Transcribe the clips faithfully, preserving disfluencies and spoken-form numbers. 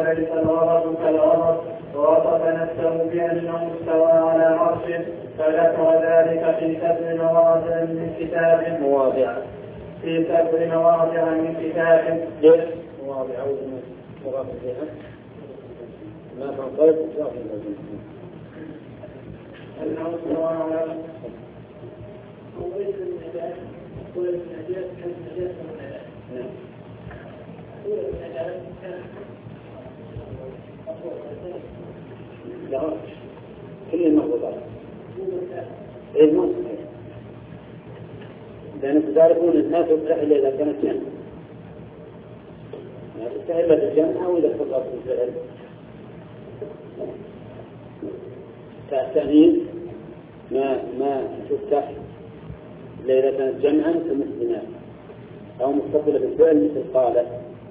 وليس الغرض كالغرض، ووصف نفسه بأنه استوى على عرشه، فذكر ذلك في سبع مواضع من كتاب مواضع في سبع مواضع من كتاب مواضع مواضع ما تنطلق أنه استوى على وليس النجاة وليس النجاة كالنجاة والنجاة. لا كل المغضوبات ايه ما صحيح لأنكم تعرفون الناس تستحل إذا كانت جمع ما تستحل بالجمع أو إذا تفضل بالفعل كالتأنيث ما ما تفتح إذا كانت جمعا كمثل ما أو متصلة بالفعل مثل قال.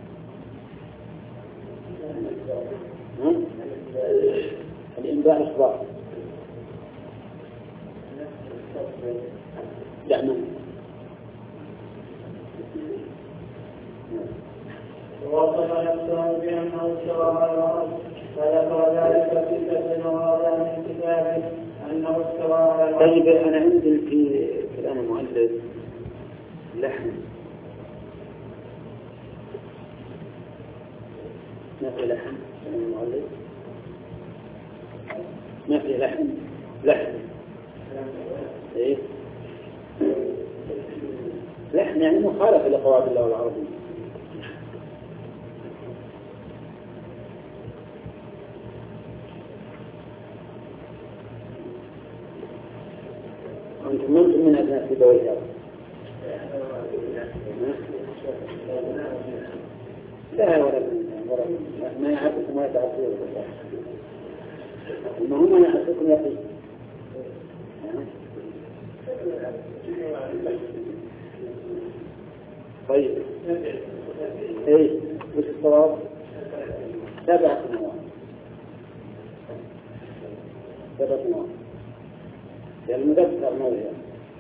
الإنباء إخبار لا من ووصف نفسه بأنه استوى على العرش، فذكر ذلك في سبع مواضع من كتابه أنه استوى على العرش. طيب أنا عندي في كلام المؤلف لحن ما في لحن كلام المؤلف ما في لحن لحن إيه لحن يعني مخالف لقواعد الله العربية. أنتم ممكن من أبناء في دولة لا ولا ما يعرفكم ولا تعرفون المهم يعرفكم يقين. طيب ايه وش الصواب؟ سبع سنوات سبع سنوات يعني المذكر موضع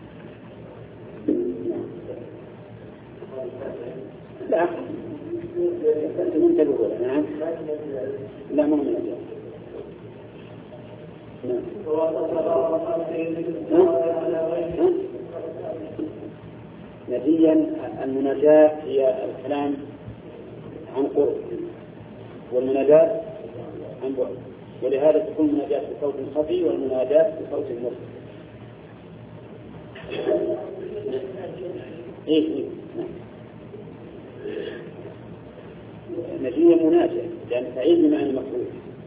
لا أنتم انتبهوا نعم لا مو من أجل نتيجا المناجاة هي الكلام عن قرب والمناجاة عن بعد، ولهذا تكون المناجاة بصوت خفي والمناجاة بصوت مفرد. إيه إيه نتيجة مناجاة لأن تعيد بمعنى مفعول.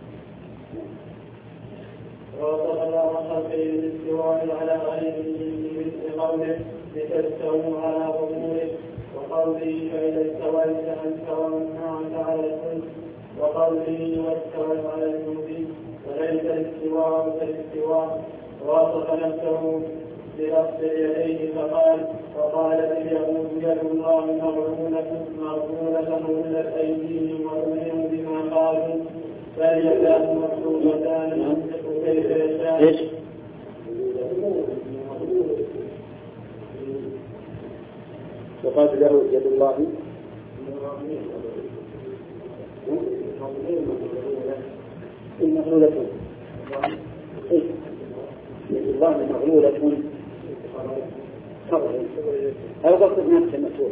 ووصف الله خلقه بالاستواء على غيره بمثل قوله لتستووا على ظهوره، وقوله فإذا استويت أنت ومن معك على الفلك، وقوله واستوى على الجنود، وليس الاستواء كالاستواء. ووصف نفسه برفع يديه فقال وقالت اليهود يد الله مغلولة مغلولة غلت أيديهم وأذنهم بما قالوا بل يداه مبسوطتان ينفق كيف يشاء. وقال له يد الله مغلولة يد الله مغلولة هل قصد نفسه مسؤول؟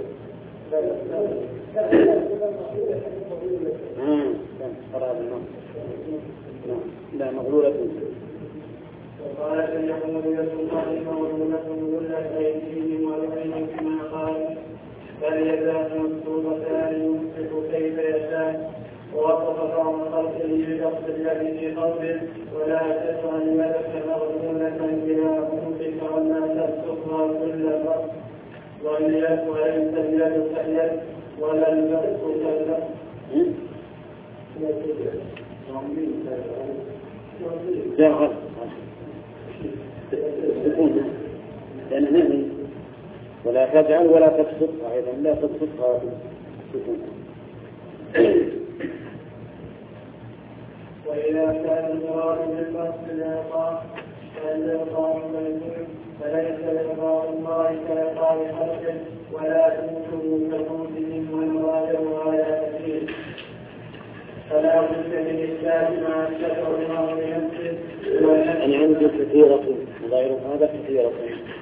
لا مغلولة. وقالت اليهود يد الله مغلولة غلت أيديهم وأذنهم بما قالوا بل يداه مبسوطتان ينفق كيف يشاء. ووصف بعض خلقه بقصد اليد في قوله ولا تجعل يدك مغلولة إلى عنقك ولا تبسطها كل البسط واليد وليس اليد كاليد ولا البسط كالبسط. لا غلط تكون لأن نهي ولا تجعل ولا تبسطها أيضا لا تبسطها تكون. وإذا كان المراد بالبسط الإعطاء فالإعطاء ميمون فليس إعطاء الله كإعطاء خلقه ولا تموتوا كموتهم والمراجع على كثير. فلا بد من إثبات ما أثبته الله لنفسه. أنا عندي كثيرة غير هذا كثيرة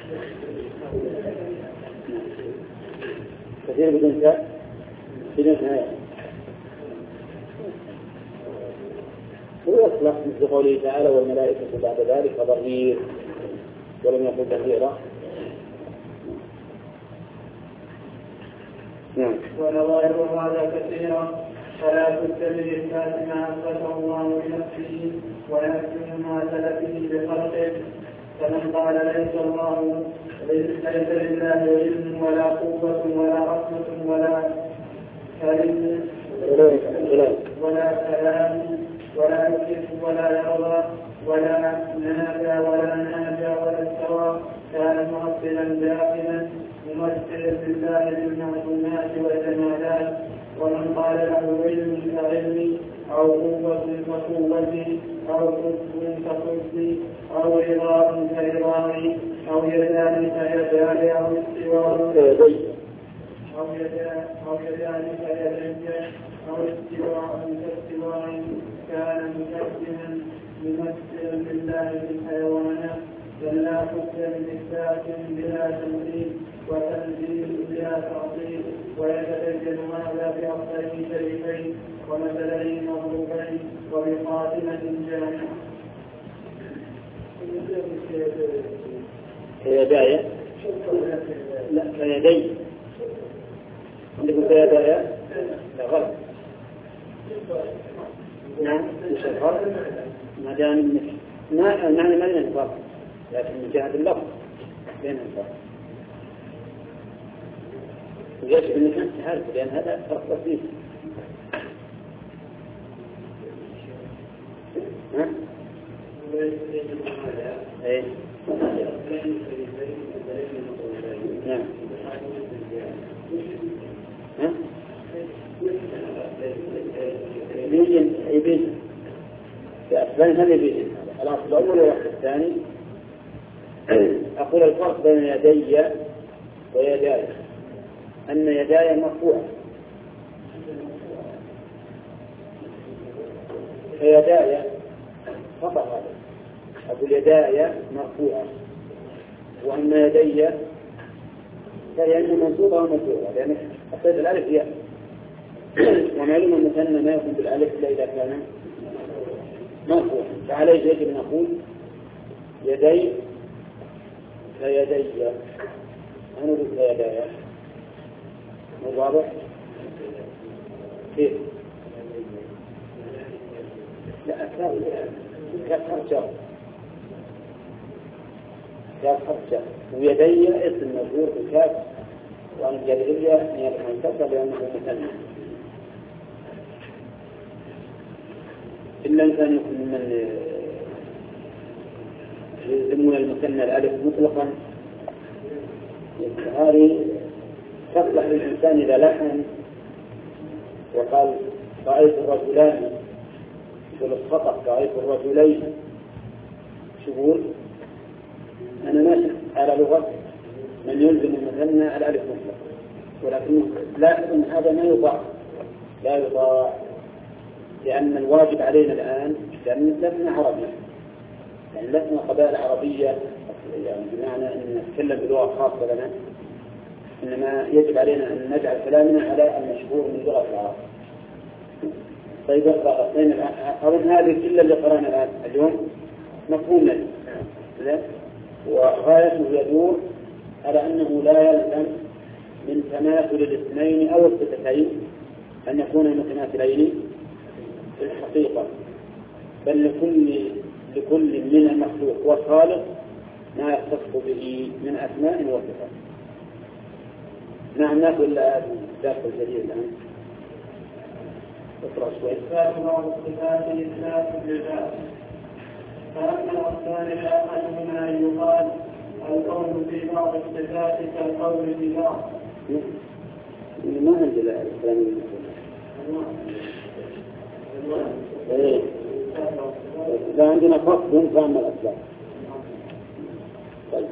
كثير بدون تاء بدون نهاية هو يصلح مثل قوله تعالى والملائكة بعد ذلك ضرير ولم يقل كثيرا. نعم. ونظائر هذا كثيرا فلا بد من إثبات ما أثبته الله لنفسه ونفسه ما سلفه بخلقه. فمن قال ليس الله ليس لله علم ولا قوة ولا رحمة ولا كلمة ولا كلام ولا يكف ولا يرضى ولا نافع ولا نافع ولا استوى كان مؤثرا دائما ممثلا لله بالمعلومات والجمالات. ومن قال له علم كعلمي أو قوة كقوتي أو حب كحبي أو رضا كرضاي أو يدان كيداي أو استواء أو يدان أو يدان كيدي أو استواء كاستواء كان مقدما ممثلا لله في الحيوانات. بل لا بد من إثبات بلا تمثيل وتنزيل بلا تعطيل. ويتبين هذا بأصلين شريفين ومثلين مضروبين وبخاتمة جامعة. كيدايا لا كيدي عندكم كيدايا لا غلط. نعم مش الفرق ما دام ما معنى ما لنا الفرق لكن من جهة اللفظ بين الفرق ويجب أنك أنت تعرف لأن هذا فرق بسيط. ها؟ إيه. نعم. ها؟ بيجن يبيجن بأسبان هذا يبيجن الأصل الأول والأصل الثاني. أقول الفرق بين يدي ويداي أن يداي مرفوعة فيداي خطأ هذا. أقول يداي مرفوعة وأن يدي فهي منصوبة ومرفوعة لأن أصيد الألف هي ومعلوم أن مثلا ما يكون بالألف إلا إذا كان مرفوعا. فعليه يجب أن نقول يدي فيدي أنا أقول فيداي مو واضح كيف؟ لا أكثر كأكثر شر كأكثر شر ويدي اسم مجهور بكاف وأن الجلية هي المنتصر لأنه مثنى إلا إن كان يكون من يلزمون المثنى الألف مطلقا هذه تصلح للإنسان إذا لحن وقال رأيت الرجلان يقول الخطأ رأيت الرجلين شغول أنا ماشي على لغة من يلزم المثنى الألف مطلقا ولكن لا هذا ما يطاع لا يطاع لأن الواجب علينا الآن لأن لسنا عربية يعني لسنا قبائل عربية يعني بمعنى أن نتكلم بلغة خاصة لنا إنما يجب علينا أن نجعل كلامنا على المشهور من لغة العرب. طيب أظن هذه كل اللي قرأنا الآن اليوم مفهوم لنا وغايته يدور على أنه لا يلزم من تماثل الاثنين أو الصفتين أن يكون متماثلين في الحقيقة بل لكل لكل من المخلوق والخالق ما يختص به من أسماء وصفات. نعم ناخذ الدرس الجديد الآن اقرأ شوي. إثبات بعض الصفات إثبات للذات. فأما الأصلان فأحدهما أن يقال القول في بعض الصفات كالقول في بعض. ما عندي الإسلام إيه إذا عندنا فصل فهم الأسلام. طيب.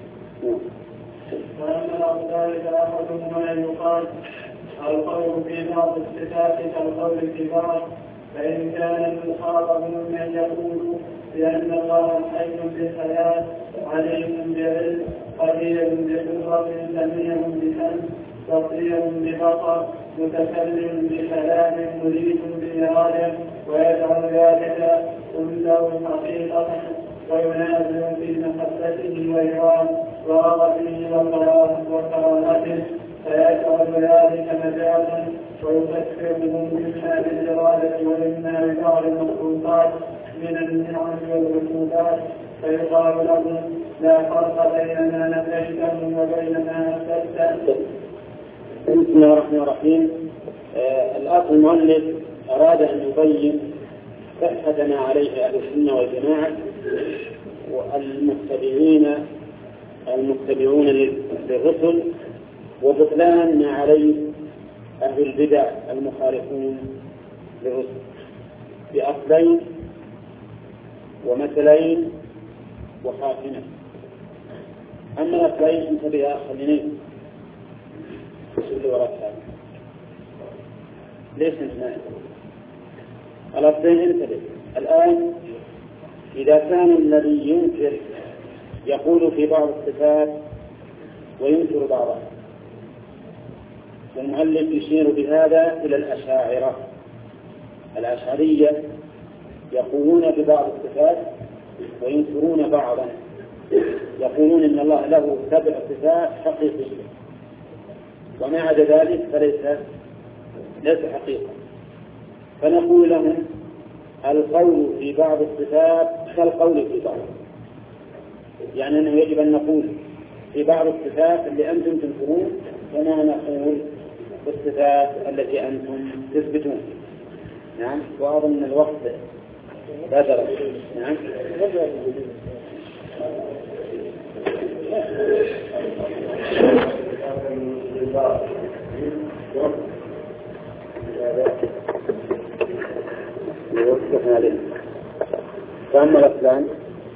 وأما الأصلان فأحدهما أن يقال القول في بعض الصفات كالقول في بعض فإن كان المخاطب من يقول لأن الله حي بالحياة عليم بعلم قدير بقدرة سميع بسمع بصير ببصر متكلم بكلام مريد بإرادة ويجعل ذلك كله حقيقة وينازل في محبته وإكرام ورغبه وكرامته فيجعل ذلك مجازا ويفكره مما بالإرادة ومما ببعض المخلوقات من النعم والركوبات فيقال له لا فرق بين ما نفيته وبين ما أثبته. بسم الله الرحمن الرحيم. آه الأخ المؤلف أراد أن يبين صحة ما عليه أهل السنة والجماعة والمتبعين المتبعون للرسل وبطلان ما عليه أهل البدع المخالفون للرسل بأصلين ومثلين وخاتمة. أما الأصلين انتبه يا خلينين اللي وراء ليش نسمع الأصلين انتبه. الآن إذا كان الذي ينكر يقول في بعض الصفات وينكر بعضها، والمؤلف يشير بهذا إلى الأشاعرة. الأشعرية يقولون ببعض الصفات وينكرون بعضا، يقولون إن الله له سبع صفات حقيقية وما عدا ذلك فليس ليس حقيقة. فنقول لهم القول في بعض الصفات كالقول في بعض، يعني أنه يجب أن نقول في بعض الصفات اللي أنتم تنكرون كما نقول في الصفات التي أنتم تثبتون. نعم. وأظن الوقت بدر. نعم. وقفنا عليه. فأما الأفلام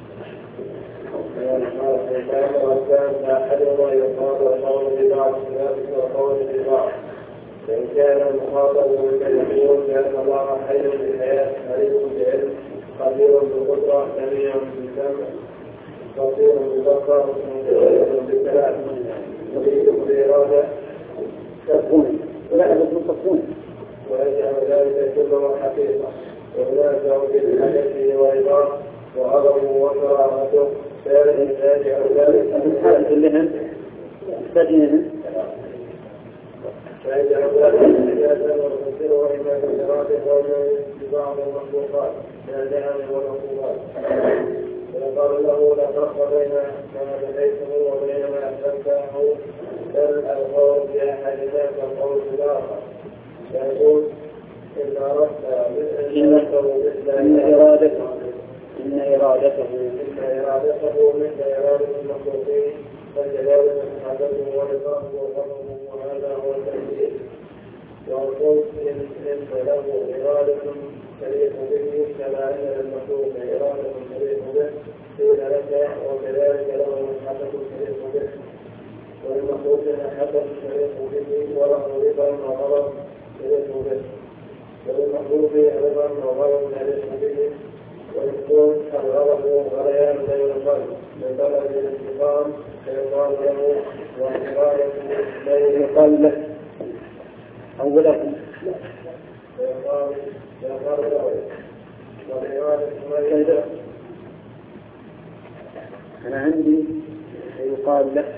أحدهما يقال القول ببعض ذلك والقول ببعض. فإن كان المخاطب يقول بأن الله حي بالحياة عليم بعلم قدير بالقدرة سميع بالسمع بصير بالبصر متكلم بالكلام مريد بالإرادة تكون ولا تكون ويجعل ذلك كله حقيقة وينازع بالحدث وإضافة وعظمه وكرامته ذلك يجعل ذلك كلهم مستدينين فيجعل ذلك مجازا ويفسره إما بالإرادة أو ببعض المخلوقات من النعم والعقوبات. ويقال له لا فرق بين ما نفيته وبين ما أثبته بل القول بأحدهما كالقول بالآخر. فيقول إن أردت إن إرادته إن إرادته إن إرادته مثل إرادة المخلوقين فكذلك محبته ورضاه وفضله وهذا هو التنزيل. ويقول إن له إرادة تليق به كما أن للمخلوق إرادة تليق به قيل لك وكذلك له محبة تليق به وللمخلوق محبة تليق به وله رضا وغضب تليق به وللمخلوق رضا وغضب تليق به ويكون الغضب غليان بين القلب من طلب الانتقام فيقال له وانتقاله بين يقال له أولا فيقال يقال له والإرادة أنا عندي يقال له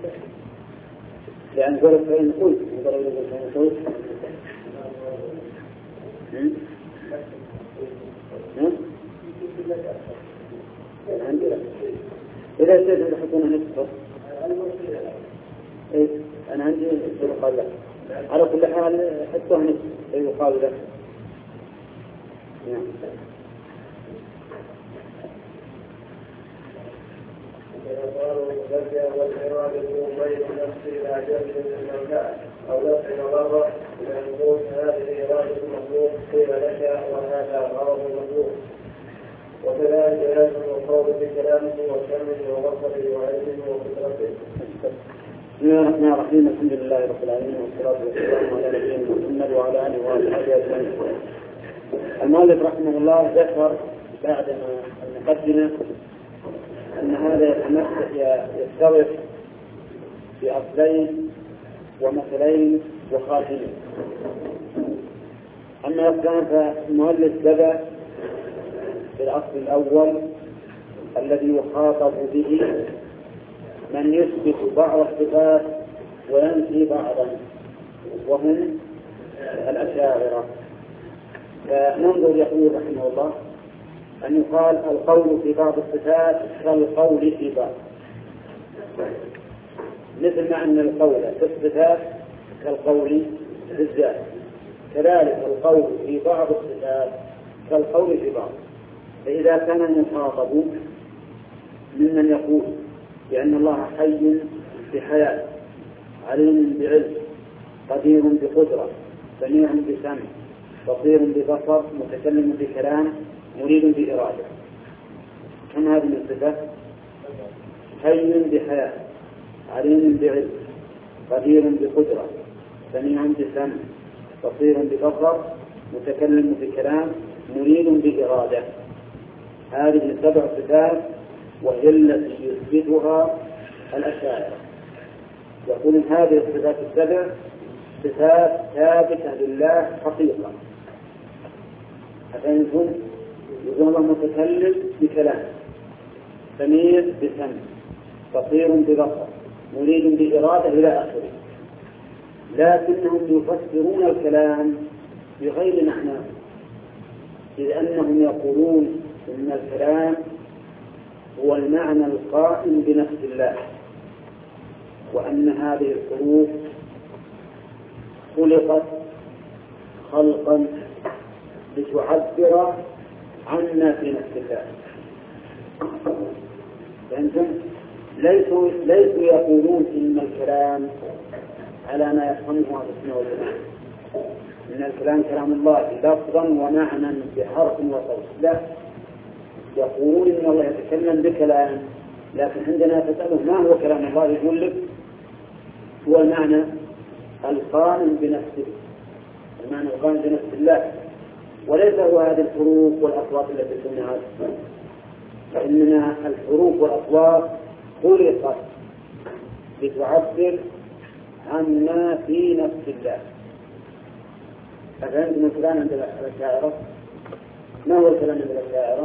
لأن ضرب فإن قلت ضرب فإن قلت عندي لا. إذا استجد حكونا نصفه إيه أنا عندي يقال له على كل حال حتى نصف يقال له. نعم. فيقال المتبع والإرادة بين نفس إلى جلب المنفعة أو دفع الضرر فيقول هذه إرادة المخلوق قيل لك وهذا غرض المخلوق. وكذلك لازم القول بكلامه وسمعه وبصره وعلمه وفطرته. بسم الله الرحمن الرحيم. الحمد لله رب العالمين والصلاة والسلام على نبينا محمد وعلى آله وصحبه أجمعين. المؤلف رحمه الله ذكر بعد المقدمة أن هذا يستغرق في أصلين ومثلين وخاتمين. أما الأصلان فالمؤلف بدأ بالأصل الأول الذي يخاطب به من يثبت بعض الصفات وينفي بعضا، وهم الأشاعرة. فننظر يقول رحمه الله أن يقال القول في بعض الصفات كالقول في بعض، مثل ما أن القول في الصفات كالقول في الذات، كذلك القول في بعض الصفات كالقول في بعض. فإذا كان المخاطب ممن يقول بأن الله حي بحياة، عليم بعلم، قدير بقدرة، سميع بسمع، بصير ببصر، متكلم بكلام، مريد بإرادة، كم هذه من الصفات؟ حي بحياة، عليم بعلم، قدير بقدرة، سميع بسمع، بصير ببصر، متكلم بكلام، مريد بإرادة. هذه سبع صفات وهي التي يثبتها الأشاعرة. يقول هذه الصفات السبع صفات ثابتة لله حقيقة. أفهمتم؟ يقول الله متكلم بكلام، سميع بسمع، بصير ببصر، مريد بإرادة إلى آخره. لكنهم يفسرون الكلام بغير معناه، إذ أنهم يقولون إن الكلام هو المعنى القائم بنفس الله، وأن هذه الحروف خلقت خلقا لتعبر عنا في نفس الله. فأنتم ليسوا ليسوا يقولون إن الكلام على ما يفهمه أهل السنة والجماعة، إن الكلام كلام الله لفظا ومعنى بحرف وصوت، لا، يقولون إن الله يتكلم بكلام، لكن عندنا تسأله ما هو كلام الله، يقول لك هو المعنى القائم بنفسه، المعنى القائم بنفس الله، وليس هو هذه الحروف والأصوات التي سمعت، فإننا الحروف والأصوات خلقت لتعبر عما في نفس الله. فعندنا الكلام عند الأشاعرة، ما هو الكلام عند الأشاعرة؟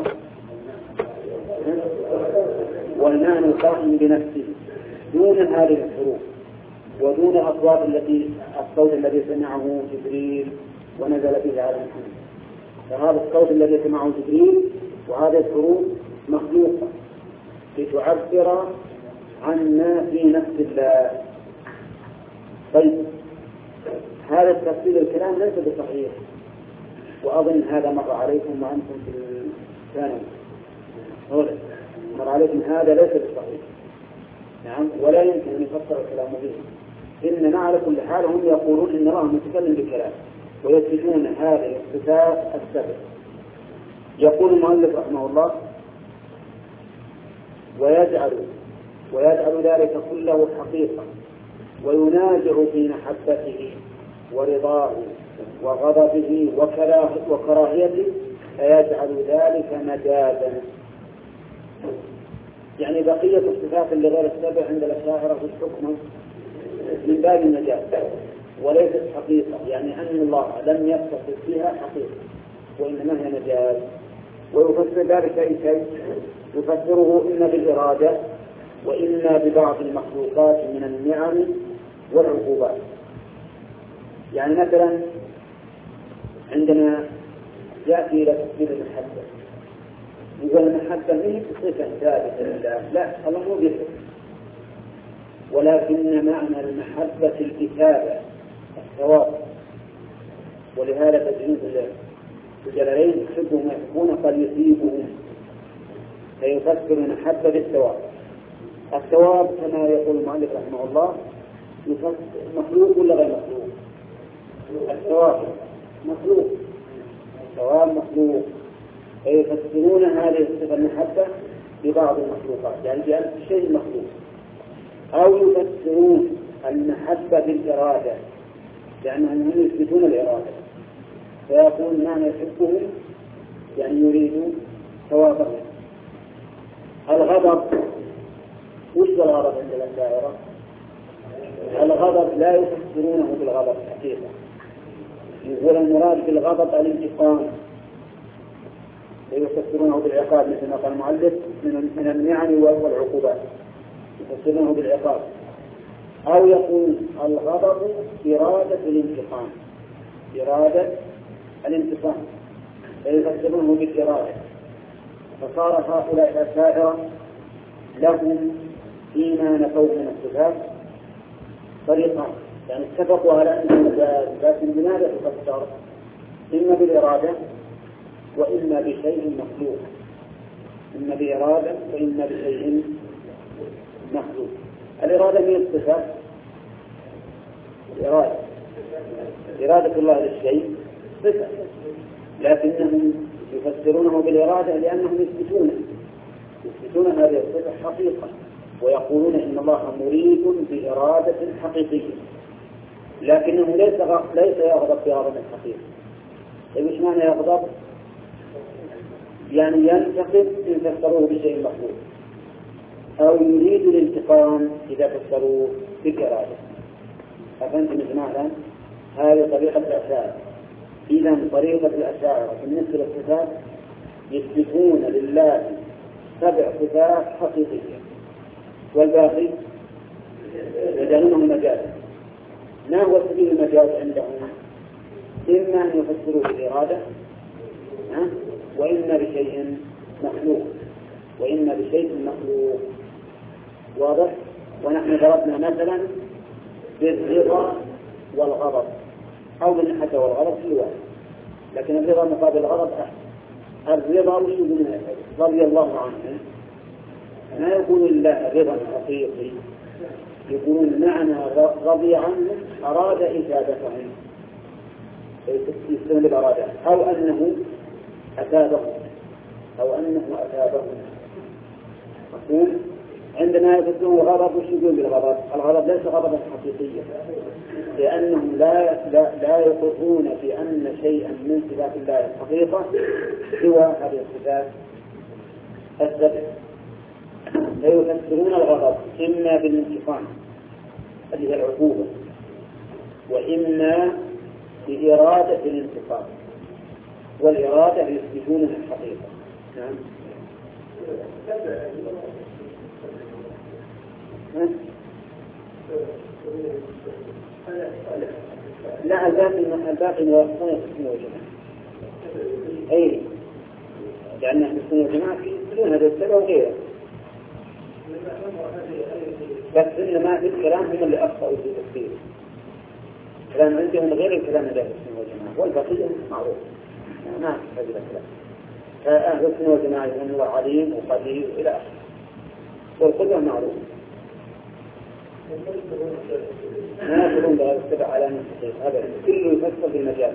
والمعنى القائم بنفسه دون هذه الحروف ودون الأصوات التي الصوت الذي سمعه جبريل ونزل به على محمد. فهذا الصوت الذي سمعه جبريل وهذه الحروف مخلوقة لتعبر عما في نفس الله. طيب هذا التفسير الكلام ليس بصحيح، وأظن هذا مر عليكم وأنتم في الثانوي، مر عليكم هذا ليس بصحيح، نعم، ولا يمكن أن يفسر الكلام به. إننا على كل حال هم يقولون إن الله متكلم بكلام ويثبتون هذه الصفات السبع. يقول المؤلف رحمه الله ويجعل ويجعل ذلك كله حقيقة، وينازع في محبته ورضاه وغضبه وكراهيته، فيجعل ذلك مجازا. يعني بقية الصفات اللي غير السبع عند الأشاعرة في الحكم من باب المجاز وليست حقيقة، يعني أن الله لم يتصف بها حقيقة وإنما هي مجاز. ويفسر ذلك أي شيء، يفسره إما بالإرادة وإما ببعض المخلوقات من النعم والعقوبات. يعني مثلا عندنا يأتي إلى تفسير المحبة، يقول المحبة هي صفة ثابتة لله، لا، الله مو بيصف، ولكن معنى المحبة الكتابة الثواب، ولهذا تجريد الجلالين يحبهم ويحبون قد يثيبهم، فيفسر المحبة بالثواب. الثواب كما يقول المؤلف رحمه الله مخلوق ولا غير مخلوق؟ الثواب مخلوق، الثواب مخلوق، فيفسرون هذه الصفة المحبة ببعض المخلوقات، يعني بأن الشيء مخلوق، أو يفسرون المحبة بالإرادة، لأنهم هم يثبتون الإرادة، فيقول معنى يحبهم يعني يريد ثوابهم. الغضب وش الغضب عند الأشاعرة؟ الغضب لا يفسرونه بالغضب حقيقة، يقول المراد بالغضب الانتقام، لا يفسرونه بالعقاب مثل ما قال المؤلف من النعم والعقوبات، يفسرونه بالعقاب. أو يقول الغضب إرادة الانتقام، إرادة الانتقام فيفسرونه بالإرادة. فصار هؤلاء الأشاعرة لهم فيما نفوه من الصفات طريقة، يعني اتفقوا على أنه مجاز، لكن لماذا تفسر؟ إما بالإرادة وإما بشيء مخلوق، إما بإرادة وإما بشيء مخلوق. الإرادة هي الصفات، الإرادة إرادة الله للشيء صفة، لكنهم يفسرونه بالإرادة لأنهم يثبتون يثبتون هذه الصفة حقيقة، ويقولون إن الله مريد بإرادة حقيقية، لكنه ليس ليس يغضب بإرادة حقيقية. طيب إيش معنى يغضب؟ يعني ينتقم إن فسروه بشيء مخلوق، أو يريد الانتقام إذا فسروه بالإرادة. أفهمتم يا جماعة؟ هذه طريقة الأشاعرة. إذا طريقة الأشاعرة بالنسبة للصفات يثبتون لله سبع صفات حقيقية، والباقي يجعلونه مجازا. ما هو سبيل المجاز عندهم؟ إما أن يفسروا بالإرادة وإما بشيء مخلوق وإما بشيء مخلوق. واضح؟ ونحن ضربنا مثلا بالرضا والغضب، أو بالنحة والغضب في واحد، لكن الرضا مقابل الغضب أحسن. الرضا وش يقول رضي الله عنه؟ ما يقول الله رضا حقيقي، يقولون معنى رضي عنه أراد إجابتهم، يستمر بالإرادة، أو أنه أتابه أو أنه أتابه. مفهوم؟ عندما يفسرون الغضب وش يقول بالغضب؟ الغضب ليس غضبا حقيقيا، لأنهم لا لا, لا يقرون بأن شيئا من صفات الله الحقيقة سوى هذه الصفات السبع. فيفسرون الغضب إما بالانتقام هذه العقوبة، وإما بإرادة الانتقام، والإرادة يثبتونها الحقيقة. نعم. لا الباقي الباقي موافقون في السنة والجماعة. أي لأن في السنة والجماعة يقولون هذا السبب وغيره، بس إنما في الكلام هم اللي أخطأوا في تفسيره. كلام عندهم غير الكلام الذي في السنة والجماعة، والبقية معروف ما في هذا الكلام. فأهل السنة والجماعة يقولون الله عليم وقدير إلى آخره، والقدرة معروف. ما يقولون بهذا السبع على نفسه أبدا، كله يفسر بالمجاز.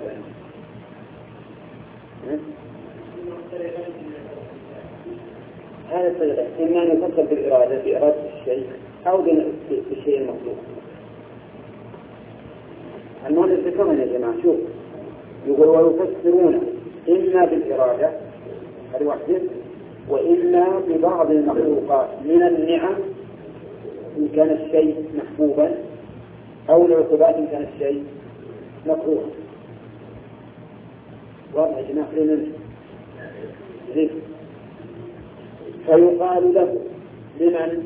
هذا الطريقة إما أن يفسر بالإرادة بإرادة الشيء أو بالشيء المطلوب. المؤلف كمان يا جماعة شوف يقول ويفسرون إما بالإرادة هذه واحدة، وإما ببعض المخلوقات من النعم إن كان الشيء محبوبا، أو العقوبات إن كان الشيء مكروها. واضح يا جماعة لنا ذكر. فيقال له لمن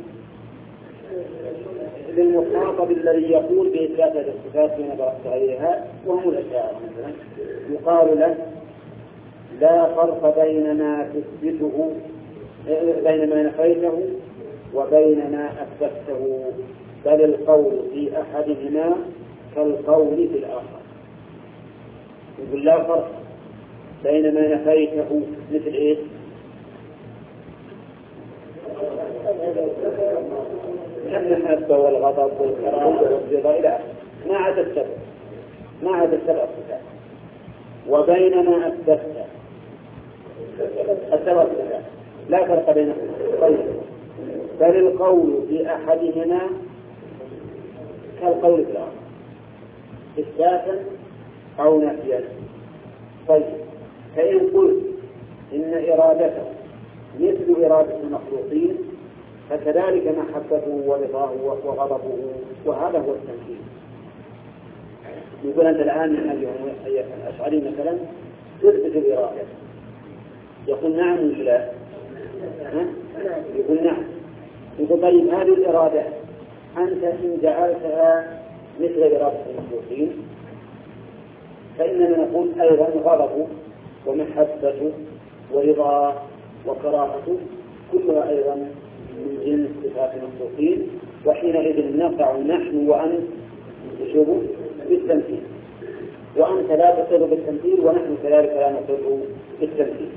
للمخاطب الذي يقول بإثبات هذه الصفات ونظرت غيرها وهم الأشاعرة مثلا، يقال له لا فرق بين ما تثبته بين ما نفيته وبين ما أثبته، بل القول في أحدهما كالقول في الآخر. يقول لا فرق بين ما نفيته مثل إيش؟ المحبة والغضب والكراهة والرضا إلى آخره، ما عدا السبب ما عدا السبب الصفات. وبين ما أثبته السبب لا فرق بينهما، طيب بل القول في أحدهما كالقول في الآخر إثباتا أو نفيا. طيب، فإن قلت إن إرادته مثل إرادة المخلوقين فكذلك محبته ورضاه وغضبه، وهذا هو التنفيذ. يقول أنت الآن من الأشعري مثلا تثبت الإرادة، يقول نعم ولا لا؟ يقول نعم. يقول طيب هذه الإرادة أنت إن جعلتها مثل إرادة المخلوقين فإننا نقول أيضا غضبه ومحبته ورضاه وكراهته كلها أيضا من جنس صفات المخلوقين، وحينئذ نقع نحن وأنت نشوف بالتمثيل، وأنت لا تقر بالتمثيل ونحن كذلك لا نقر بالتمثيل.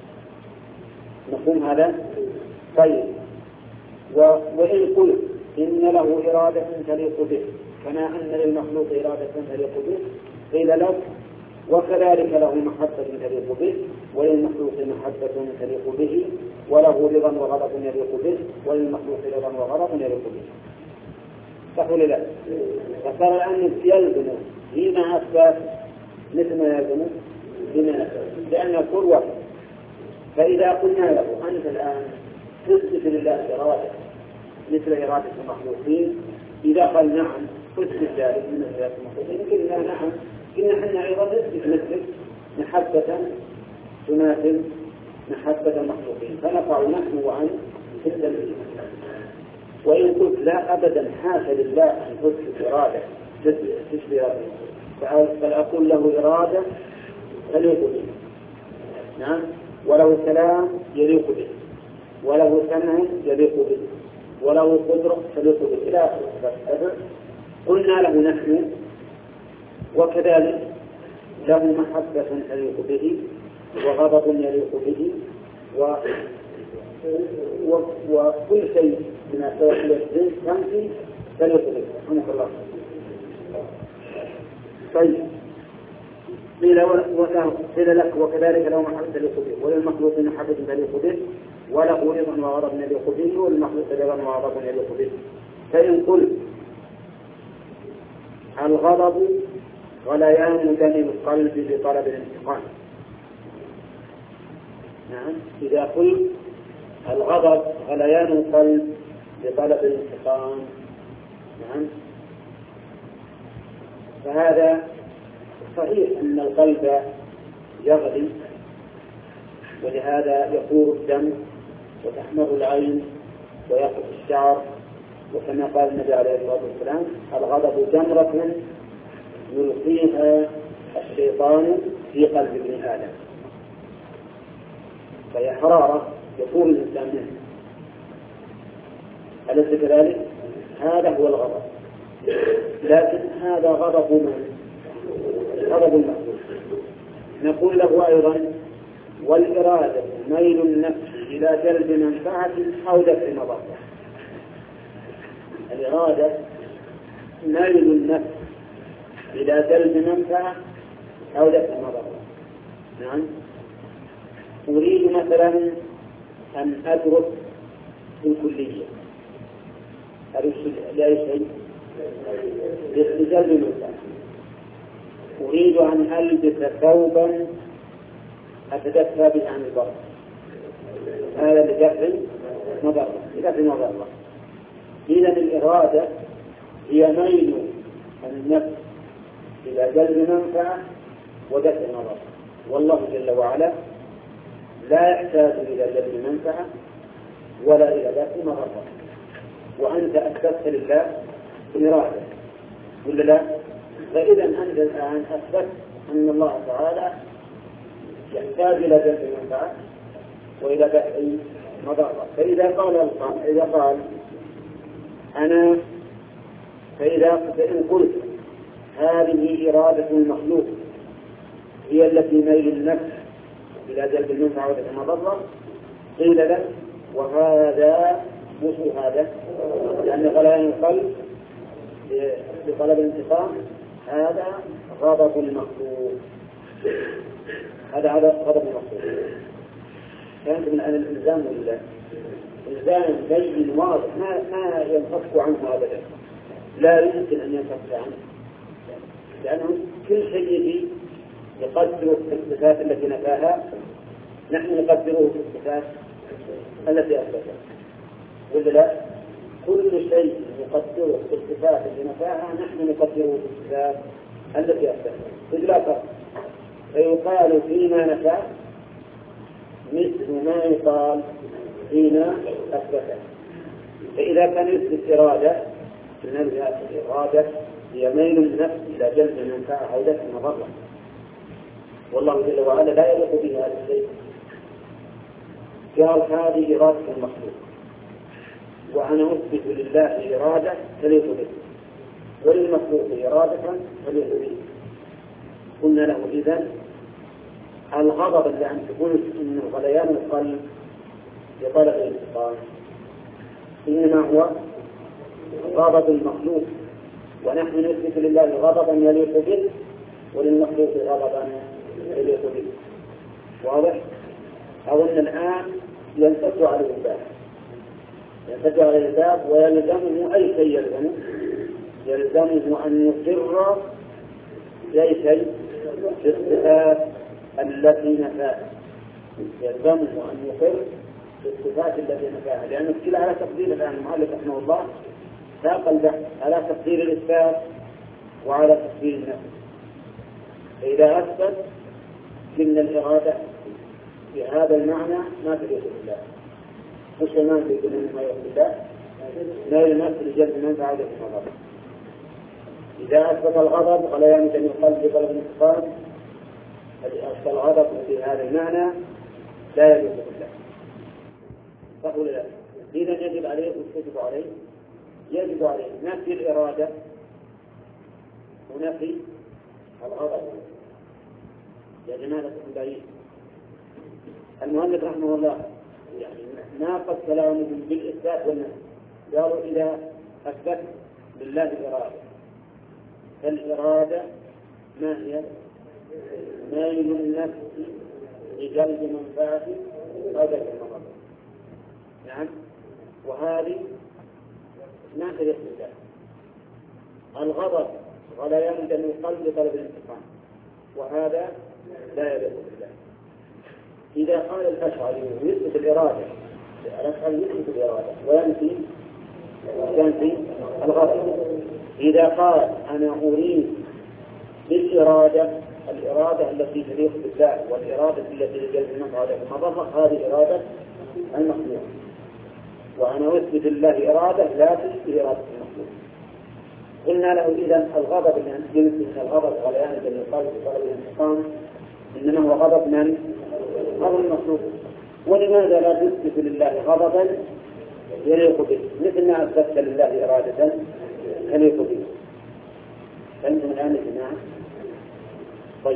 مفهوم هذا؟ طيب، وإن قلت إن له إرادة تليق به كما أن للمخلوق إرادة تليق به قيل لك وكذلك له محبة تليق به وللمخلوق محبة تليق به وله رضا وغضب يليق به وللمخلوق رضا وغضب يليق به. صح ولا لا؟ فصار الآن يلزم فيما أثبت مثل ما يلزم بما أثبت، لأن كل واحد. فإذا قلنا له أنت الآن تثبت لله إرادة مثل إرادة المخلوقين، إذا قال نعم تثبت ذلك من إرادة المخلوقين قلنا نعم، قلنا حنا أيضا نثبت مثلك محبة تماثل محبة المخلوقين، فنقع نحن وأنت في التمثيل. وإن قلت لا أبدا حاشا لله أن تثبت إرادة تشبه إرادة، بل أقول له إرادة تليق به، نعم، وله كلام يليق به وله سمع يليق به وله قدرة تليق به إلى آخره. قلنا له نحن وكذلك له محبة تليق به وغضب يليق به و... و... وكل شيء من أسباب الجنس تنفي تليق به. رحمك الله. طيب، قيل لك وكذلك له محبة تليق به وللمخلوق محبة تليق به وله رضا وغضب يليق به وللمخلوق رضا وغضب يليق به. فإن قلت الغضب غليان دم القلب بطلب الانتقام، نعم، إذا قلت الغضب غليان القلب بطلب الانتقام، نعم، فهذا صحيح أن القلب يغلي ولهذا يفور الدم وتحمر العين ويقف الشعر، وكما قال النبي عليه الصلاة والسلام الغضب جمرة يلقيها الشيطان في قلب ابن آدم، فهي حرارة يفور الإنسان منه. أليس كذلك؟ هذا هو الغضب، لكن هذا غضب من؟ غضب المخلوق. نقول له أيضا والإرادة ميل النفس إلى جلب منفعة أو دفع مضرة. الإرادة ميل النفس إلى جلب منفعة أو دفع مضرة. نعم، أريد مثلا أن أدرس في الكلية، أريد لأي شيء لجلب المنفعة. أريد أن ألبس ثوبا أتدفى به عن البرد، هذا لدفع مضرة لدفع مضرة. إذا الإرادة هي ميل النفس إلى جلب منفعة ودفع مضرة، والله جل وعلا لا يحتاج إلى جلب منفعة ولا إلى دفع مضرة، وأنت أثبتت لله إرادة ولا لا؟ فإذا أنت الآن أثبت أن الله تعالى يحتاج إلى جلب منفعة وإلى دفع مضرة. فإذا قال إذا قال أنا فإذا فإن قلت هذه إرادة المخلوق هي التي ميل النفس إلى جلب المنفعة ودفع المضرة، قيل لك وهذا مش هذا، لأن غليان القلب بطلب الانتقام هذا غضب المخلوق، هذا غضب المخلوق. كانت من أن الإلزام لله إلزام بين واضح ما ما ينفك عنه أبدا، لا يمكن أن ينفك عنه، لأنه كل شيء يجي يقدره في الصفات التي نفاها، نحن نقدره في الصفات التي أثبتها. ولا لا؟ كل شيء نقدره في الصفات التي نفاها نحن نقدره في الصفات التي أثبتها، إذ لا فرق. فيقال فيما نفى مثل ما يقال فيما أثبته. فإذا كان يثبت إرادة فنلغي الإرادة هي ميل النفس إلى جلب المنفعة أو دفع المضرة، والله جل وعلا لا يليق به هذا الشيء. قال هذه إرادة المخلوق، وأنا أثبت لله إرادة تليق به، وللمخلوق إرادة تليق به. قلنا له إذن الغضب اللي أن تقول إنه غليان القلب لطلب الانتقام إنما هو غضب المخلوق، ونحن نثبت لله غضبا يليق به وللمخلوق غضبا يليق به. واضح؟ أظن الآن ينسد على الباب ينسد على الباب ويلزمه أي شيء يلزمه يلزمه أن يقر أي شيء في الصفات التي نفاها، يلزمه أن يقر في الصفات التي نفاها، لأن الكل على تقدير الآن المؤلف رحمه الله ساق البحث على تقدير الإثبات وعلى تقدير النفي. فإذا أثبت قلنا الإرادة بهذا المعنى ما تليق بالله، مش ما تليق ما يليق بالله، لا يمثل لجلب المنفعة في الغضب. إذا أثبت الغضب غليان أن يقال بطلب الانتقام، أثبت الغضب بهذا المعنى لا يليق بالله. فقل لا، إذا يجب عليه ويجب عليه يجب عليه نفي الإرادة ونفي الغضب. يا جماعة بعيد المؤلف رحمه الله يعني ناقض كلامهم بالإثبات والنفي. قالوا إذا أثبت لله الإرادة فالإرادة ما هي؟ ميل النفس لجلب منفعة أو دفع المضرة. نعم، وهذه ما تليق بالله. الغضب غليان دم القلب لطلب الانتقام، وهذا لا يليق بالله. إذا قال الأشعري يثبت الإرادة، الأشعري يثبت الإرادة وينفي ينفي الغضب. إذا قال أنا أريد بالإرادة الإرادة التي تليق بالله والإرادة التي لجلب المنفعة والمضرة، هذه إرادة المخلوق، وأنا أثبت الله إرادة لا تشبه إرادة المخلوق. قلنا له إذن الغضب اللي أنت قلت من الغضب غليان بين القلب وطلب الانتقام إنما هو غضب من؟ غضب المخلوق. ولماذا لا تثبت لله غضبا يليق به مثل ما أثبت لله إرادة يليق به؟ فأنتم الآن يا جماعة. طيب،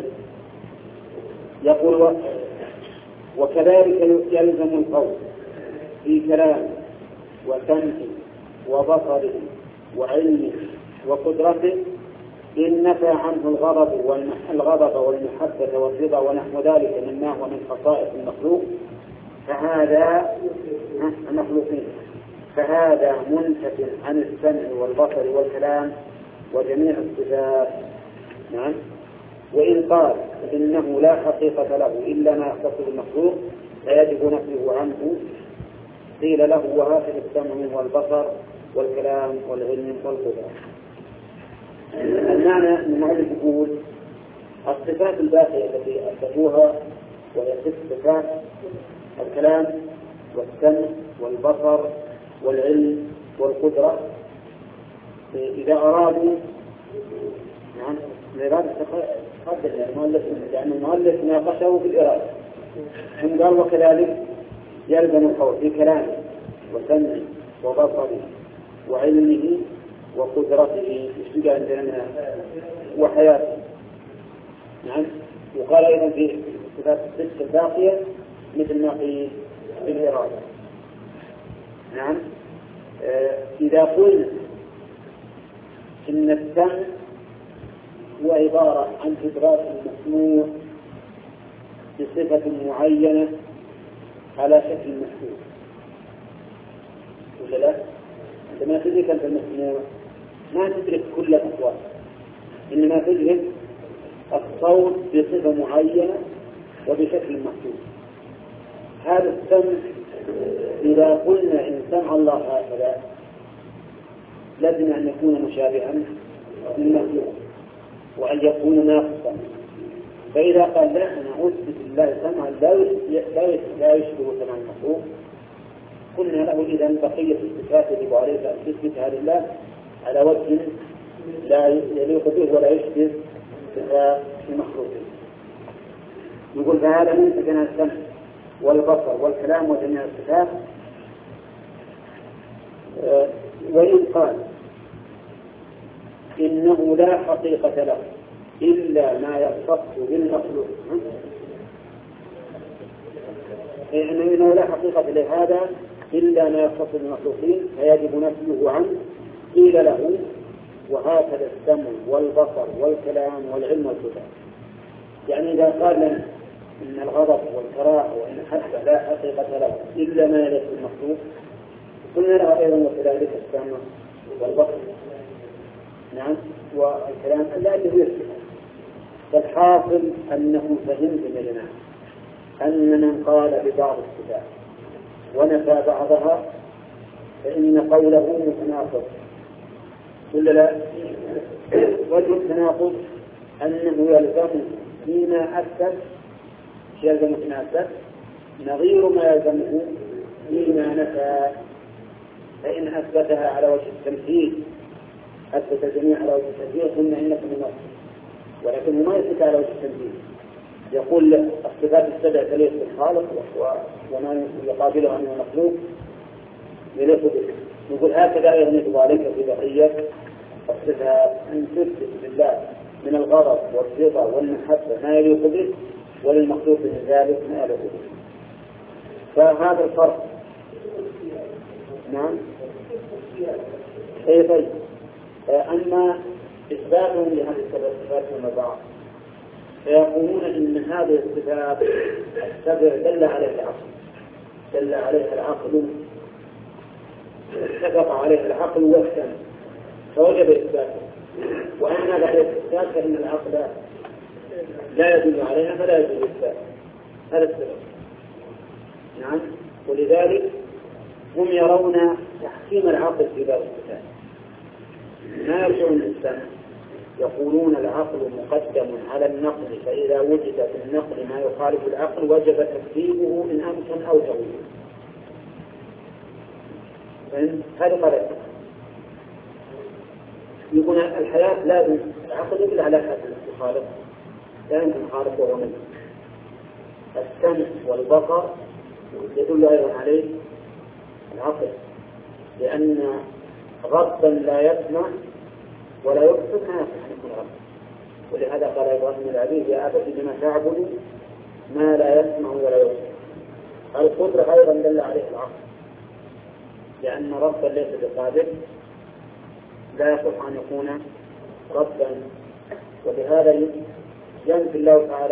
يقول وكذلك يلزم القول في كلامه وسمعه وبصره وعلمه وقدرته إن نفى عنه الغضب والغضب والمحبة والرضا ونحو ذلك مما هو من خصائص المخلوق فهذا المخلوقين فهذا منتف عن السمع والبصر والكلام وجميع الصفات. نعم. وإن قال إنه لا حقيقة له إلا ما يختص بالمخلوق فيجب نفيه عنه قيل له وهكذا السمع والبصر والكلام والعلم والقدرة. المعنى أن المؤلف يقول الصفات الباقية التي أثبتوها وهي ست صفات: الكلام والسمع والبصر والعلم والقدرة، إذا أرادوا نعم الإرادة تقدر المؤلف لأن المؤلف ناقشه في الإرادة. هم قال وكذلك يلزم القول في كلامه وسمعه وبصره وعلمه وقدرته اشتغل عندنا وحياته. نعم. وقال أيضا في صفات الست الباقية مثل ما في الإرادة. نعم. آه إذا قلنا إن السمع هو عبارة عن إدراك المسموع بصفة معينة على شكل محسوس، ولا لا؟ عندما تدرك أنت المسموع ما تدرك كل الأصوات، إنما تدرك الصوت بصفة معينة وبشكل محدود. هذا السمع إذا قلنا إن سمع الله هكذا لازم أن يكون مشابها للمخلوق وأن يكون ناقصا. فإذا قال لا أنا أثبت لله سمعا لا يشبه سمع المخلوق قلنا له إذن بقية الصفات يجب عليك أن تثبتها لله على وجه لا يليق به ولا يشبه صفات المخلوقين. يقول فهذا من سكن السمع والبصر والكلام وجميع الصفات. وإن قال إنه لا حقيقة له إلا ما يختص بالمخلوق، إنه لا حقيقة لهذا إلا ما يختص بالمخلوقين فيجب نفيه عنه. قيل له وهكذا السمع والبصر والكلام والعلم والصفات. يعني إذا قال لنا إن الغضب والكراهة وإن الحسد لا حقيقة له إلا ما يليق بالمخلوق قلنا له أيضا وكذلك السمع والبصر نعم والكلام لا اللي هو يصفه. فالحاصل أنه فهمت لنا أن من قال ببعض الصفات ونفى بعضها فإن قوله متناقض ولا لا؟ وجه التناقض أنه يلزم فيما أثبت يلزم فيما أثبت نظير ما يلزمه فيما نفى. فإن أثبتها على وجه التمثيل أثبت الجميع على وجه التمثيل قلنا إنكم النصر، ولكن ما يثبت على وجه التمثيل. يقول الصفات السبع تليق بالخالق وما يقابلها من المخلوق يليق به. يقول هكذا أيضا يجب عليك في بقية الصفات أن تثبت بالله من الغضب والرضا والمحبة ما يليق به وللمخلوق من ذلك ما يليق به. فهذا الفرق. نعم أي طيب. أما إثباتهم لهذه الصفات فيما بعد فيقولون إن هذه الصفات السبع دل عليها العقل دل عليها العقل اتفق عليها العقل والسمع فوجب إثباته. وأما بعد الإثبات فإن العقل لا يدل عليها فلا يجوز إثباته. هذا السبب. نعم. ولذلك هم يرون تحكيم العقل في باب الصفات. ما يرجعون السمع يقولون العقل مقدم على النقل فإذا وجد في النقل ما يخالف العقل وجب تكذيبه إن أمكن أو تغييره. هذا قرأت يقول الحياة لازم العقل يدل على حد الخالق لا يمكن الخالق وهو منه. السمع والبصر يدل أيضا عليه العقل لأن ربا لا يسمع ولا يبصر ما يصح أن يكون ربا. ولهذا قال إبراهيم العبيد يا أبت بما تعبد ما لا يسمع ولا يبصر. القدرة أيضا دل عليه العقل لأن ربا ليس بقادر لا يصح أن يكون ربا. ولهذا ينفي الله تعالى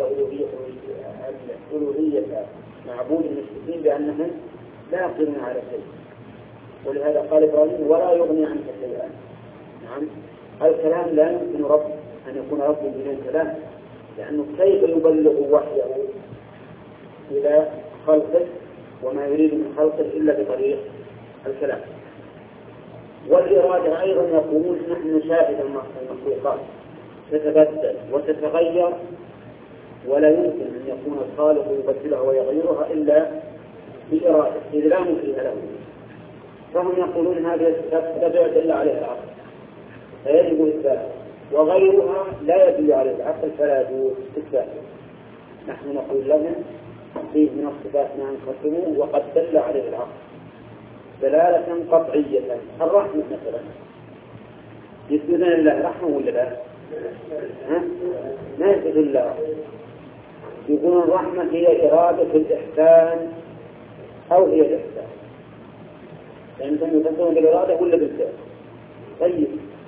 ألوهية معبود المشركين بأنهم لا يقدرون على شيء. ولهذا قال إبراهيم ولا يغني عنك شيئا. نعم. الكلام لا يمكن رب أن يكون رب بدون كلام لأنه كيف يبلغ وحيه إلى خلقه وما يريد من خلقه إلا بطريق الكلام. والإرادة أيضا يقولون نحن نشاهد المخلوقات تتبدل وتتغير ولا يمكن أن يكون الخالق يبدلها ويغيرها إلا بإرادة إذ لا ممكن له. فهم يقولون هذه الصفات لا يدل عليها العقل فيجب إثباتها وغيرها لا يدل عليه العقل فلا يجوز إثباته. نحن نقول لهم فيه من الصفات ما انقسموا وقد دل عليه العقل دلالة قطعية. الرحمة مثلا يثبتون لله رحمة ولا لا؟ ها؟ ما يثبت الله. يقولون الرحمة هي إرادة الإحسان أو هي الإحسان لأنهم يفسرون بالإرادة ولا بالفعل. طيب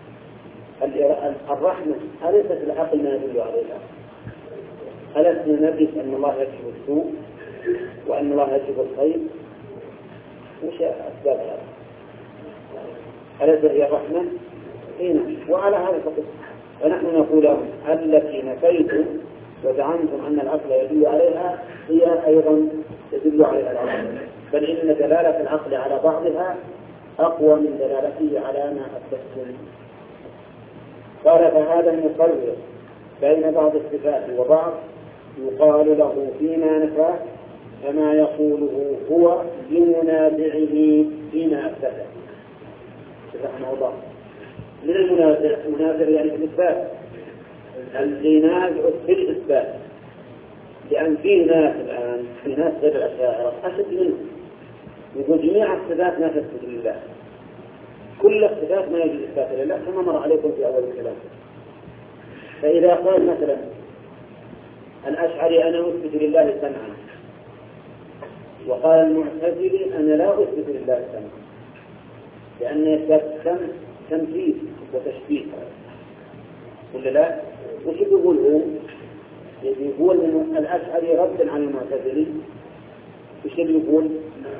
الرحمة أليست العقل ما يدل عليها؟ ألسنا ندرك أن الله يكشف السوء وأن الله يكشف الخير؟ وش أسباب هذا؟ أليس هي الرحمة؟ هنا وعلى هذا فقط ونحن نقول لهم التي نفيتم وزعمتم أن العقل يدل عليها هي أيضا تدل عليها العقل، بل إن دلالة العقل على بعضها أقوى من دلالته على ما أثبتم. قال فهذا المفرق بين بعض الصفات وبعض يقال له فيما نفاه كما يقوله هو لمنازعه فيما أثبته. سبحانه الله من المنازع، المنازع يعني في الإثبات، اللي نازع في الإثبات، لأن في ناس الآن في ناس غير الأشاعرة أشد منه، يقول جميع الصفات ما تثبت لله، كل الصفات ما يجوز إثباتها لله كما مر عليكم في أول الكلام. فإذا قال مثلا الأشعري أنا أثبت لله سمعا، وقال المعتزلي أنا لا أثبت لله سمعا، لأن إثبات السمع تمثيل وتشبيه، ولا لا؟ وش يقول هو؟ يقول الأشعري ردا على المعتزلي، وش يقول؟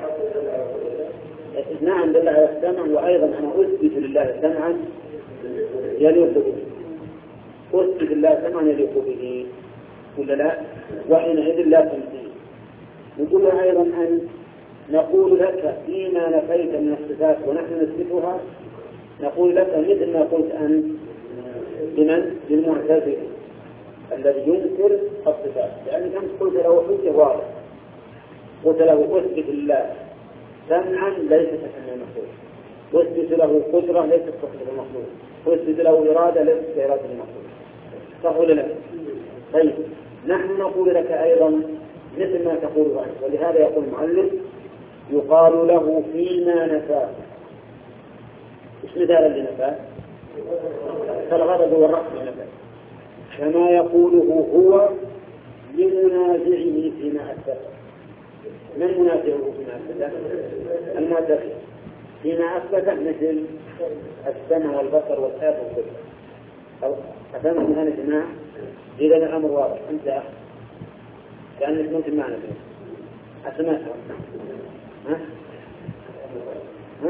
نعم دل على السمع، وأيضا أنا أثبت لله سمعا يليق به، أثبت لله سمعا يليق به، ولا لا؟ وحينئذ لا تمثيل. نقول أيضا أن نقول لك فيما نفيت من الصفات ونحن نثبتها، نقول لك مثل ما قلت أنت لمن؟ للمعتزلي الذي ينكر الصفات، لأنك أنت قلت له حجة واضحة، قلت له أثبت لله سمعا ليس كسمع المخلوق، واثبت له قدرة ليست كقدرة المخلوق، واثبت له إرادة ليست كإرادة المخلوق، صح ولا لا؟ طيب نحن نقول لك أيضا مثل ما تقول أنت، ولهذا يقول المؤلف يقال له فيما نفاه. إيش مثال اللي نفاه؟ فالغضب والرحمة نفاه، كما يقوله هو لمنازعه فيما أثبت. من منازعه فيما أثبت؟ المعتزلة فيما أثبت مثل السمع والبصر والآب والكل. أفهم من هذا الجماعة؟ إذا الأمر واضح. أنت أخ كأنك ممكن معنا فيه أسمعها. ها؟ ها؟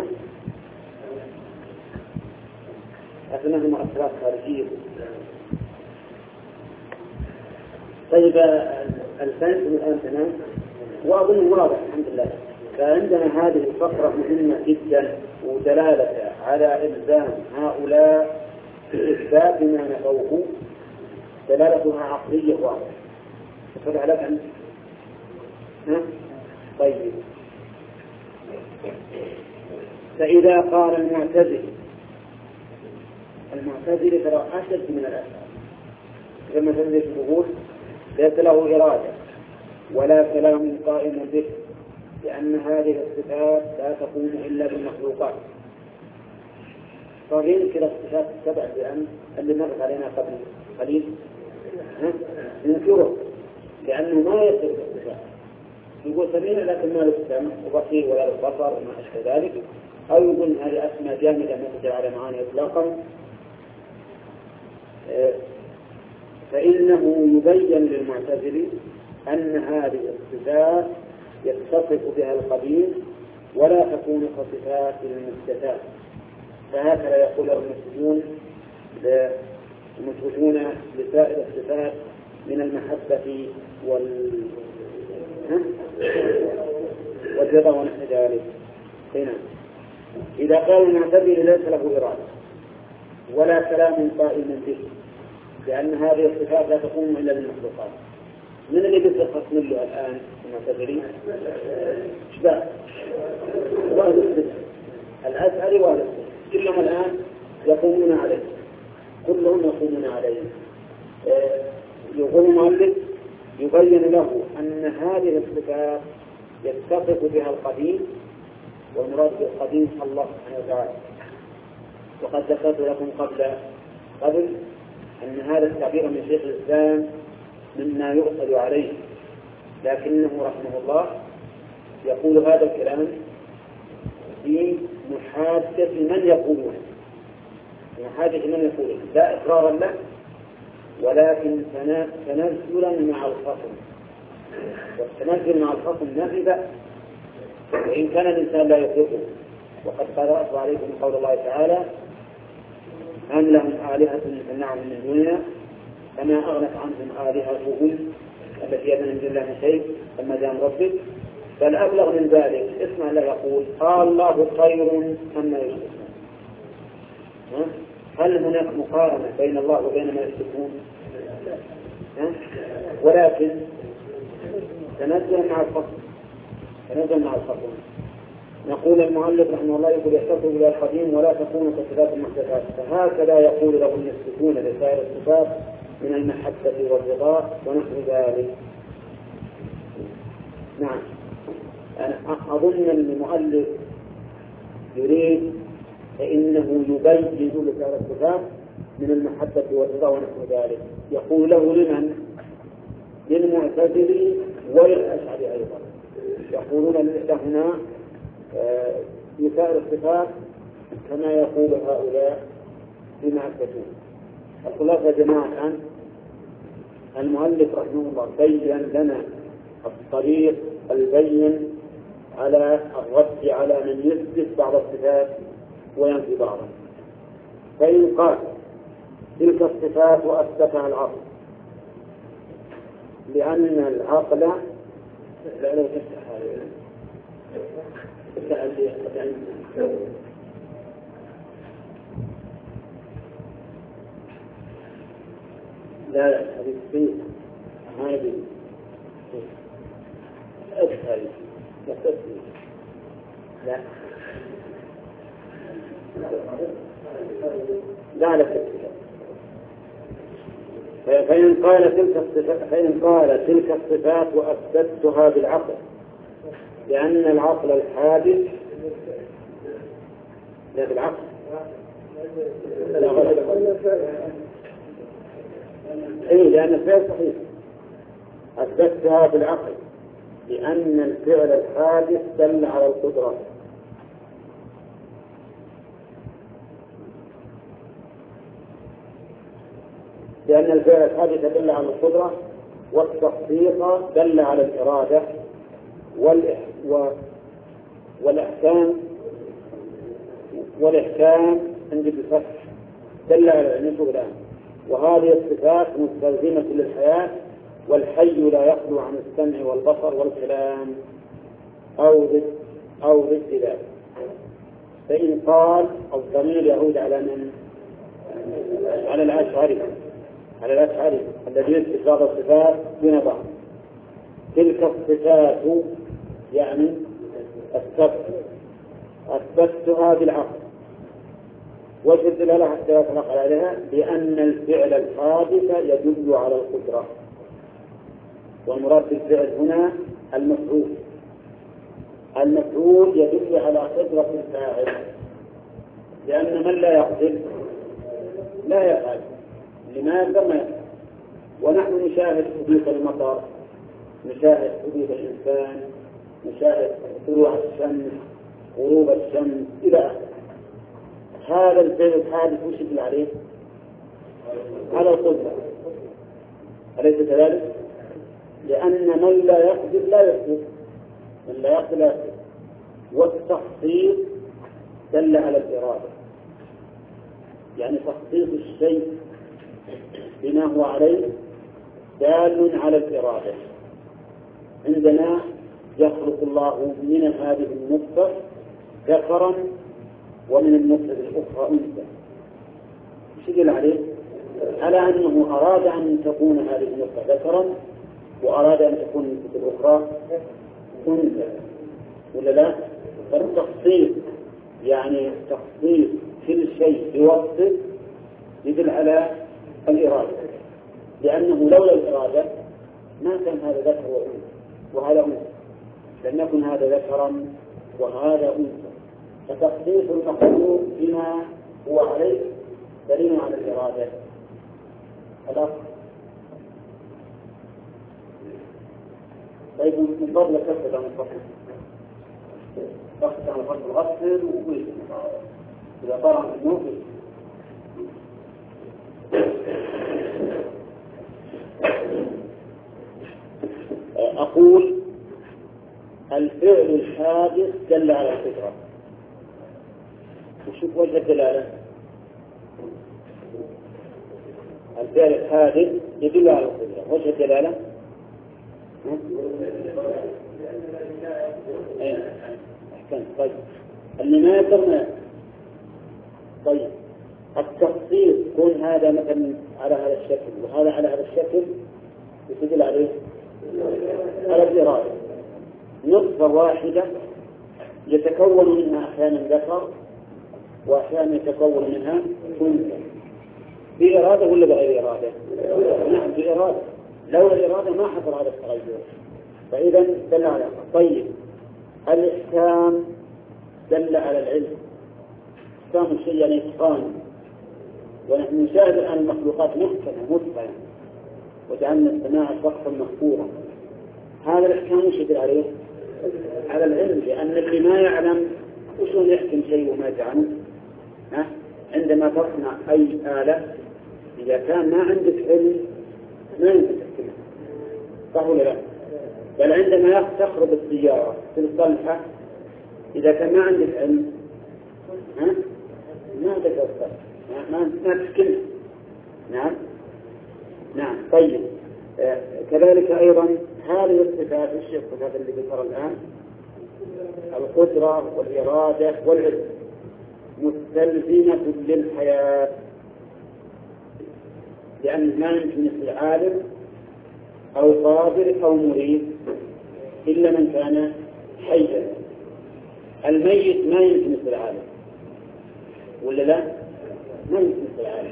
أسمعها مؤثرات خارجية. طيب الفنس الآن تمام وأظن واضح الحمد لله. فعندنا هذه الفقرة مهمة جدا ودلالة على إلزام هؤلاء بإثبات ما نفوه دلالتها عقلية واضحة. تفضل عليك أنت. ها؟ طيب فإذا قال المعتزلي المعتزلي ترى أشد من الأشاعرة. كما تنزل يقول ليس له إرادة ولا كلام قائم به، لأن هذه الصفات لا تكون إلا بالمخلوقات. فغير كلا الصفات السبع بأن اللي مرت علينا قبل قليل ننكره لأنه ما يصير بالصفات. يقول سميع لكن ما له السمع وبصير ولا له بصر وما أشبه ذلك، أو يقول هذه أسماء جامدة ما تدل على معاني إطلاقا. فإنه يبين للمعتزلي أن هذه الصفات يتصف بها القديم ولا تكون كصفات المحدثات. فهكذا يقول المسلمون المثبتون لسائر الصفات من المحبة وال والرضا ونحو ذلك. هنا إذا قال المعتزلي ليس له إرادة ولا كلام قائم به، لأن هذه الصفات لا تقوم إلا بالمخلوقات. من اللي بيتخص له الآن المعتزلي؟ شباب واهل السنة الأشعري واهل السنة كلهم الآن يقومون عليه، كلهم يقومون عليه. يقول المؤلف يبين له أن هذه الصفات يتصف بها القديم، والمراد بالقديم الله سبحانه وتعالى. وقد ذكرت لكم قبل قبل أن هذا التعبير من شيخ الإسلام مما يؤخذ عليه، لكنه رحمه الله يقول هذا الكلام في محادثة من يقولون محادثة من يقولون لا إقرارا له، ولكن تنزلا مع الخصم. والتنزل مع الخصم ما في بأس، وإن كان الإنسان لا يطلقه. وقد قرأت عليكم قول الله تعالى أم لهم آلهة تمنعهم من دوننا فما أغنت عنهم آلهتهم التي يدعون من دون الله من شيء ثم دام ربك. بل أبلغ من ذلك اسمع لا يقول قال الله خير أما يشركون. هل هناك مقارنة بين الله وبين ما يشركون؟ ولكن تنزل مع الفصل تنزل مع الفصل. نقول المؤلف رحمه الله يقول يحتفظ إلى القديم ولا تكون كصفات المحدثات. فهكذا يقول له المشركون لسائر الصفات من المحبة والرضا ونحو ذلك. نعم أنا أظن المؤلف يريد فإنه يبين لسائر الصفات من المحبة والرضا ونحو ذلك. يقول له لمن؟ للمعتزلة وللأشعري أيضا. يقولون لهنا لسائر الصفات كما يقول هؤلاء بما أثبتون. الخلاصة يا جماعة المؤلف رحمه الله بين لنا الطريق البين على الرد على من يثبت بعض الصفات وينفي بعضها. فإن قال تلك الصفات وأثبتها العقل لأن العقل لا لا تفتح لا لا هذه فيه ما يبي أكثر لا تسمي لا لا لا تسمي. فإن قال تلك الصفات فإن قال تلك الصفات وأثبتها بالعقل لأن العقل الحادث لا بالعقل لا غلط إيه لأن الفعل صحيح أثبتها بالعقل لأن الفعل الحادث دل على القدرة. لأن الفعل الحادث دل على القدرة والتصديق دل على الإرادة والإحكام والإحكام عند الفتح دل على النشوء الآن. وهذه الصفات مستلزمة للحياة والحي لا يخلو عن السمع والبصر والكلام أو ضد أو ضد ذلك. فإن قال الضمير يعود على من؟ على الأشعري على الأشعري الذي يثبت بعض الصفات دون بعض. تلك الصفات يعني الثبت أثبتها بالعقل. وجه الدلالة حتى يطلق عليها لأن الفعل الحادث يدل على القدرة. والمراد بالفعل هنا المفعول. المفعول يدل على قدرة الفاعل لأن من لا يقدر لا يفعل لماذا ما يفعل. ونحن نشاهد حدوث المطر نشاهد حدوث الإنسان نشاهد طلوع الشمس غروب الشمس إلى آخره. هذا الفعل الحادث وش يدل عليه؟ على القدرة أليس كذلك؟ لأن من لا يقدر لا يقدر من لا يقدر لا يقدر. والتخصيص دل على الإرادة يعني تخصيص الشيء بما هو عليه دال على الإرادة. عندنا يخلق الله من هذه النطفة ذكرا ومن النطفة الأخرى أنثى. ايش يدل عليه؟ على أنه أراد أن تكون هذه النطفة ذكرا وأراد أن تكون النطفة الأخرى أنثى ولا لا؟ فالتخصيص يعني تخصيص كل شيء بوصفه يدل على الإرادة. لأنه لولا الإرادة ما كان هذا ذكر وأنثى وهذا أنثى لم يكن هذا ذكرا وهذا أنثى. فتخصيص المخلوق بما هو عليه دليل على الإرادة. خلاص. طيب من فضلك كفت عن الفصل كفت عن الفصل غسل وقوي إذا طار عن النوم. أقول الفعل الحادث دل على الفطرة. وشوف وجه الدلالة الفعل الحادث يدل على القدرة. وش الدلالة؟ ايه احسنت. طيب اللي ما يقدر. طيب التخصيص كون هذا مثلا على هذا الشكل وهذا على هذا الشكل يدل عليه على الإرادة. نطفة واحدة يتكون منها أحيانا ذكر وأحيانا يتكون منها أنثى بإرادة ولا بغير إرادة؟ نعم بإرادة. لولا الإرادة ما حصل هذا التغير. فإذا دل على. طيب الإحكام دل على العلم. إحكام الشيء يعني إتقان. ونحن نشاهد الآن المخلوقات محكمة متقنة وجعلنا السماء سقفا محفورا. هذا الإحكام وش يدل عليه؟ على العلم. لأن اللي ما يعلم وشون يحكم شيء وما يجعله؟ عندما تصنع أي آلة إذا كان ما عندك علم ما يمكن تحكمها، صح ولا لا؟ بل عندما تخرب السيارة في الصلحة إذا كان ما عندك علم ها ما تقدر ما ما تحكمها. نعم نعم. طيب آه كذلك أيضا هذه الصفات الشيء الصفات اللي ذكر الآن القدرة والإرادة والعلم مستلزمة للحياة. لأن ما يمكن يصير عالم أو قادر أو مريد إلا من كان حيا. الميت ما يمكن يصير عالم ولا لا؟ ما يمكن يصير عالم.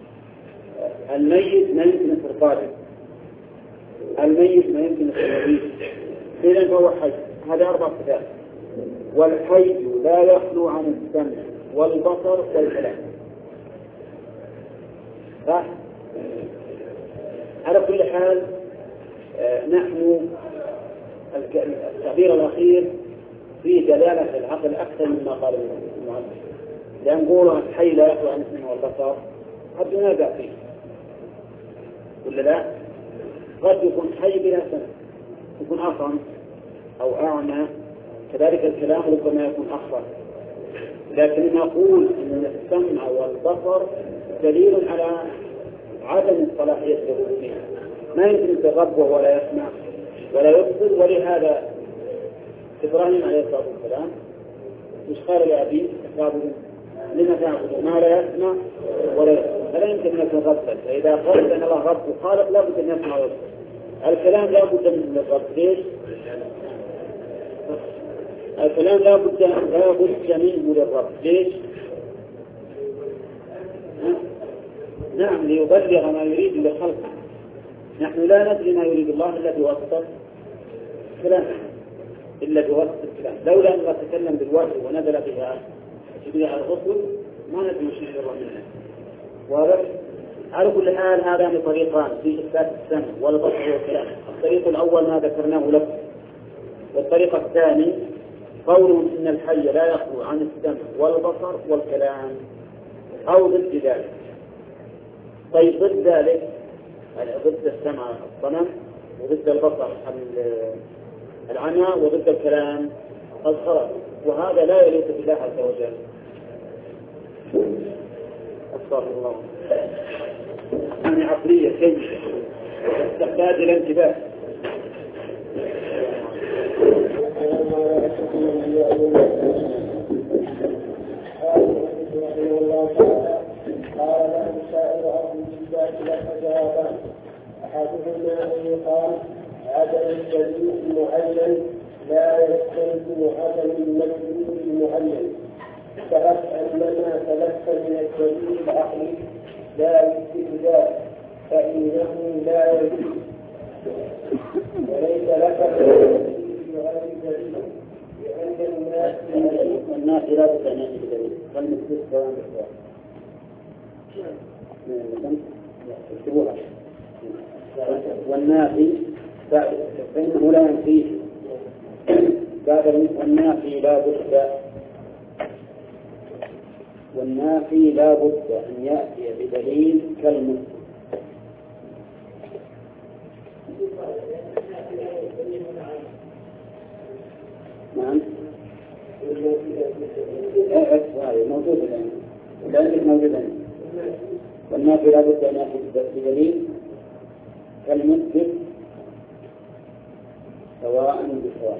الميت ما يمكن يصير قادر. الميت ما يمكن يصير مريد. إذن فهو حي. هذا أربع صفات. والحي لا يخلو عن السمع والبصر والكلام. صح؟ على كل حال آه نحن التعبير الأخير فيه دلالة العقل أكثر مما قال المؤلف. لأن نقول الحي لا يخلو عن السمع والبصر قد ينازع فيه ولا لا؟ قد يكون حي بلا سمع يكون أصم أو أعمى. كذلك الكلام ربما يكون أخر. لكن نقول أن السمع والبصر دليل على عدم الصلاحية الربوبية. ما يمكن الرب وهو لا يسمع ولا يبصر. ولهذا إبراهيم عليه الصلاة والسلام مش قال لأبيه لما تعبد ما لا يسمع ولا يبصر؟ فلا يمكن أن يكون ربا. فإذا قال أن الله رب وخالق لا بد أن يسمع ويبصر. الكلام لا بد من الرب. ليش؟ الكلام لا بد لا بد منه للرب. ليش؟ نعم ليبلغ ما يريد لخلقه. نحن لا ندري ما يريد الله إلا بواسطة الكلام إلا بواسطة الكلام. لولا أن نتكلم بالوحي ونزل بها جميع الرسل ما ندري شيء الله منه. واضح؟ على كل حال هذان طريقان في إثبات السمع والبصر والكلام. الطريق الأول ما ذكرناه لكم. والطريق الثاني قولهم إن الحي لا يخلو عن السمع والبصر والكلام أو ضد ذلك. طيب ضد ذلك ضد السمع الصنم وضد البصر العمى وضد الكلام الخرق. وهذا لا يليق بالله عز وجل. أستغفر الله. يعني عقلية سيئة تحتاج إلى انتباه. قال له سائر أهل الإثبات لك جوابان. أحدهما أن يقال عدم الدليل المعين لا يستلزم عدم المدلول المعين. فأننا تلف من الدليل العقلي لا الاستدلال فإنه لا يجوز وليس لك دليل بغير دليل. لأن الناس والناس لا بد أن يأتي بدليل. فالمسلم سواء والنافي فإنه لا ينفيه. بعد والنافي لا بد والنافي لا بد أن يأتي بدليل كالمسلم. نعم موجود الآن. ذلك موجود الآن. والنافي لا بد أن يأتي بدليل كالمثبت سواء بسواء.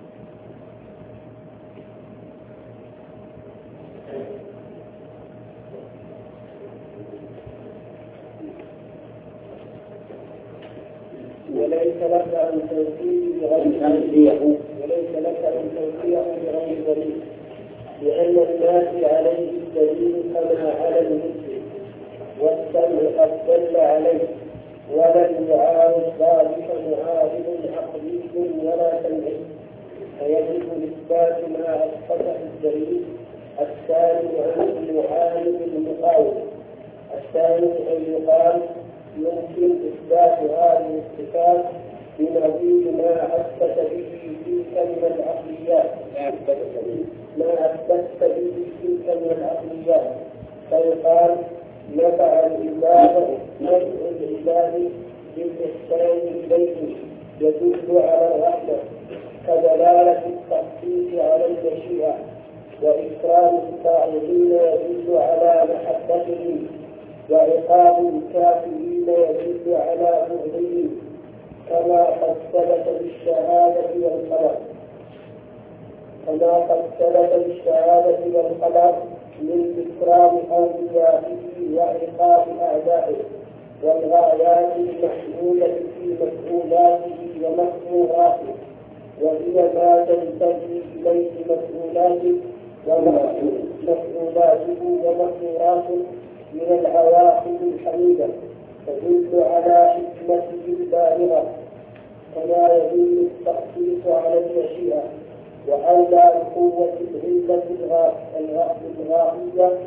وليس لك أن توفيه بغير وليس لك أن توفيه بغير دليل، لأن الناس عليه الدليل كما على المسلم، والسمع قد دل عليه، ولن يعارض ذلك معارض عقلي ولا سمعي، فيجب إثبات ما أثبته الدليل. الثاني عن المعارض المقاوم. الثاني أن يقال يمكن إثبات هذه الصفات بنظير ما أثبت به تلك من العقليات ما أثبت به تلك من العقليات فيقال نفع العباد نفع العباد بالإحسان إليه يدل على الرحمة، كدلالة التخفيف على المشيئة، وإكرام الطائعين يدل على محبتهم، وعقاب الكافرين يدل على بغضهم، كما قد ثبت بالشهادة والقدر كما قد ثبت بالشهادة والقدر من إكرام أوليائه وعقاب أعدائه، والغايات المحمولة في مفعولاته ومأموراته، وهي ما تنتهي إليه مفعولاته ومفعولاته ومأموراته من العواقب الحميدة، تدل على حكمته البالغة، كما يدل التخصيص على المشيئة، وأولى القوة العلة الغائية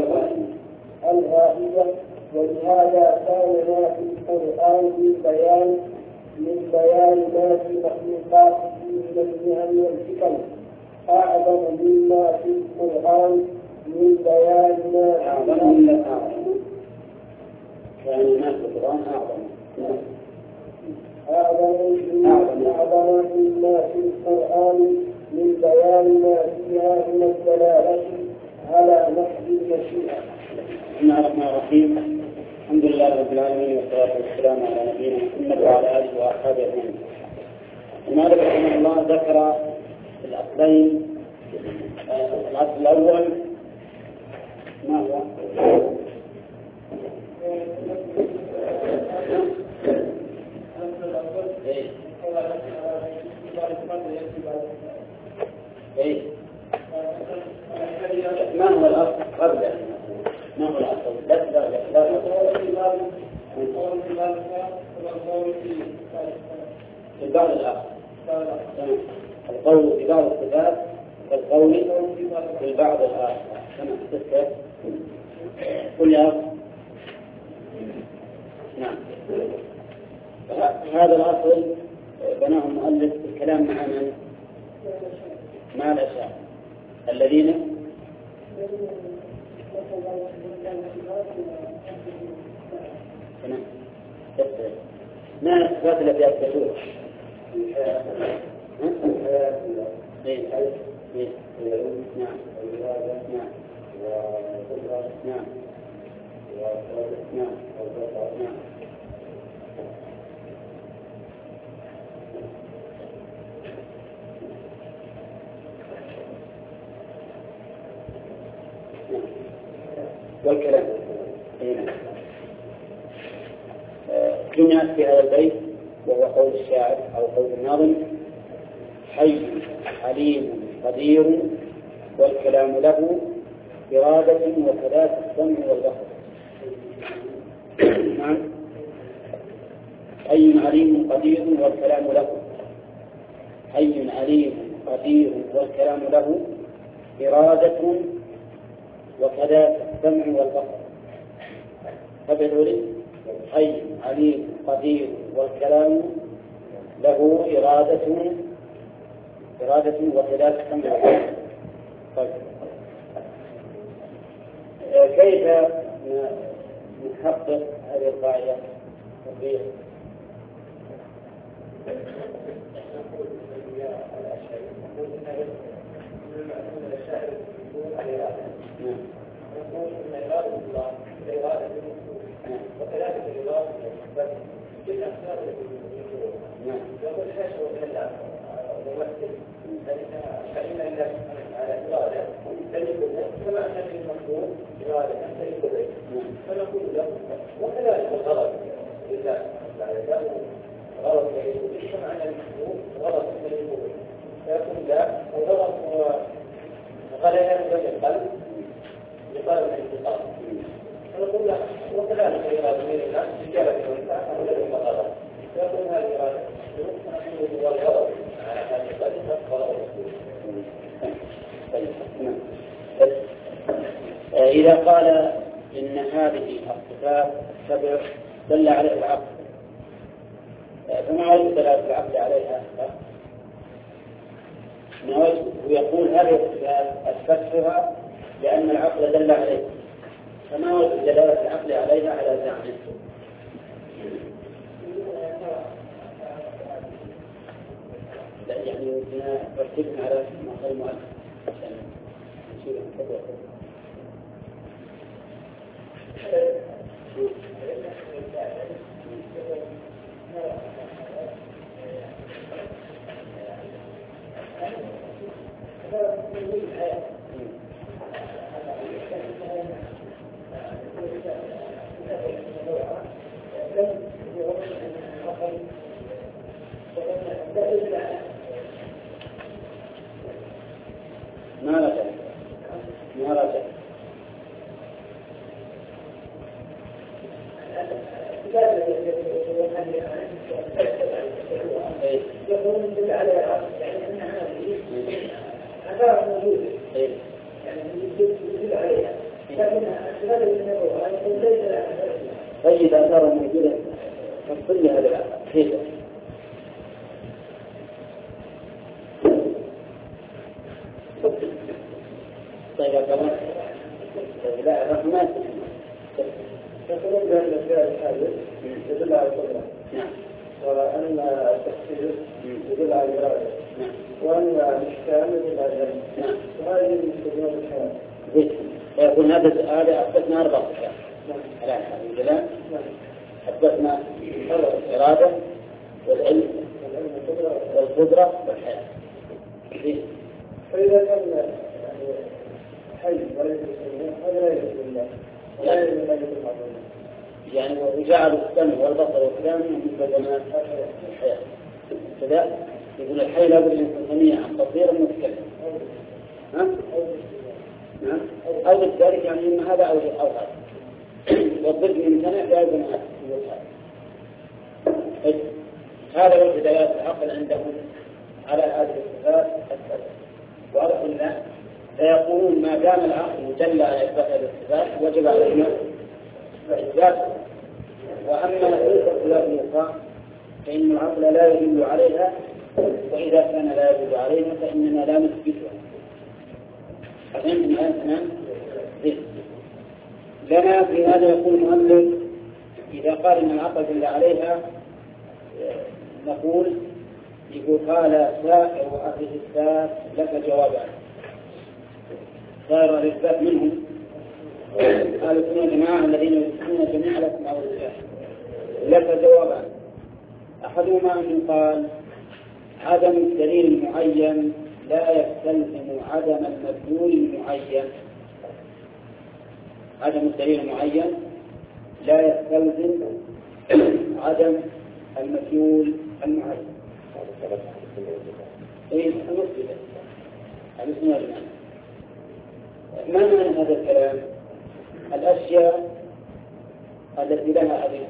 الغائية ولهذا كان ما في القرآن من بيان من بيان ما في مخلوقاته من النعم والحكم أعظم مما في القرآن من بيان ما أعظم من الأعظم يعني ما في القرآن أعظم أعظم أعظم مما في القرآن من بيان ما فيها من الدلالة على محض المشيئة. بسم الله الرحمن الرحيم. الحمد لله رب العالمين، والصلاة والسلام على نبينا محمد وعلى آله وأصحابه أجمعين. المؤلف رحمه الله ذكر الأصلين. الأصل الأول ما هو؟ إيه؟ ما هو الأصل قبل؟ ما هو الأصل؟ لا لا لا لا في بعض الآخر القول في بعض الصفات والقول في بعض الآخر كما تذكر قل يا نعم. هذا الأصل بناه المؤلف الكلام مع من؟ مع الأشاعرة الذين ما الصفات التي يثبتون؟ نعم نعم نعم نعم نعم والكلام جمعت في هذا البيت، وهو قول الشاعر أو قول الناظم: حي عليم قدير والكلام له إرادة وثلاث السمع والبصر. نعم. حي عليم قدير والكلام له حي عليم قدير والكلام له إرادة وكذا السمع والبصر. فبدوا لي حي عليم قدير والكلام له إرادة إرادة وكذا السمع والبصر. طيب كيف نحقق هذه القاعدة؟ تطبيق يقول حاشا وكلا ممثل فإن الناس على إرادة تجد كما أن المفهوم إرادة تجد ذلك فنقول له وكذلك الغرض إذا غرض يجب معنى المفهوم غرض يجب فيكون لا الغرض هو غليان وجه القلب لقلب الانتقام فنقول له وكذلك إرادة من الناس إجابة الإنسان أو لدى غرض فيكون هذه إرادة هو الغرض على هذه القلب غرض إذا قال إن هذه الصفات سبع دل عليه العقل فما وجه دلالة العقل عليها؟ ما وجه ويقول هذه الصفات أثبتها لأن العقل دل عليها فما وجه دلالة العقل عليها على زعمه؟ لا يعني رتبنا على ما قال المؤلف عشان نشيل الكتاب. ما رجع ما رجع يقولون يدل على يعني أن هذه أثار موجودة يعني يدل عليها لكن هذا النبوة أن ليس لها طيب أثار موجودة تفصل هذا كيف؟ طيب كمان لا الرحمن يقولون بأن الفعل الحادث يدل على القدرة نعم وأن التخصيص يدل على الإرادة نعم وأن الإحكام يدل على العلم نعم وهذه من استخدام الحياة ويقول هذا هذا أثبتنا أربع صفات الآن الحمد لله أثبتنا الإرادة والعلم والقدرة والحياة فإذا كان يعني حي وليس بالله هذا لا يجوز لله ولا يجوز لله بالمعروف يعني وجعلوا السمع والبصر والكلام من بدنات الحياة كذا يقول الحي لا بد أن يكون غنيا عن بصير متكلم ها؟ نعم أو ذلك يعني إن هذا أو أو هذا والضد من سنة لا يكون هذا هذا وجه دلالة العقل عندهم على هذه الصفات الثلاث واضح لنا فيقولون ما دام العقل دل على إثبات هذه الصفات وجب علينا إثباتها وأما نقول اختلاف النقاط فإن العقل لا يدل عليها وإذا كان لا يدل عليها فإننا لا نثبتها فهمتم الآن تمام؟ لنا في هذا يقول المؤلف إذا قال إن العقل دل عليها نقول يقول قال سائر أهل الإثبات لك جوابان سائر الإثبات منهم قالوا كنا جماعة الذين يثبتون جميع الأسماء والصفات لك جوابان أحدهما أن قال عدم الدليل المعين لا يستلزم عدم المدلول المعين عدم الدليل المعين لا يستلزم عدم المدلول المعين ايه المسجد المسجد والجماعة ما معنى هذا الكلام؟ الأشياء التي لها أدلة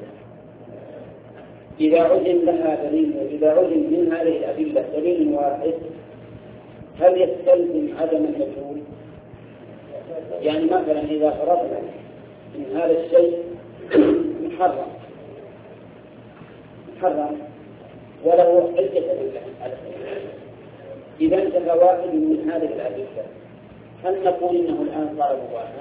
إذا علم لها دليل وإذا علم من هذه الأدلة دليل واحد هل يستلزم عدم المدلول؟ يعني مثلا إذا فرضنا إن هذا الشيء محرم محرم وله حجة لله إذا انتهى واحد من هذه الأدلة هل نقول إنه الآن صار مباحا؟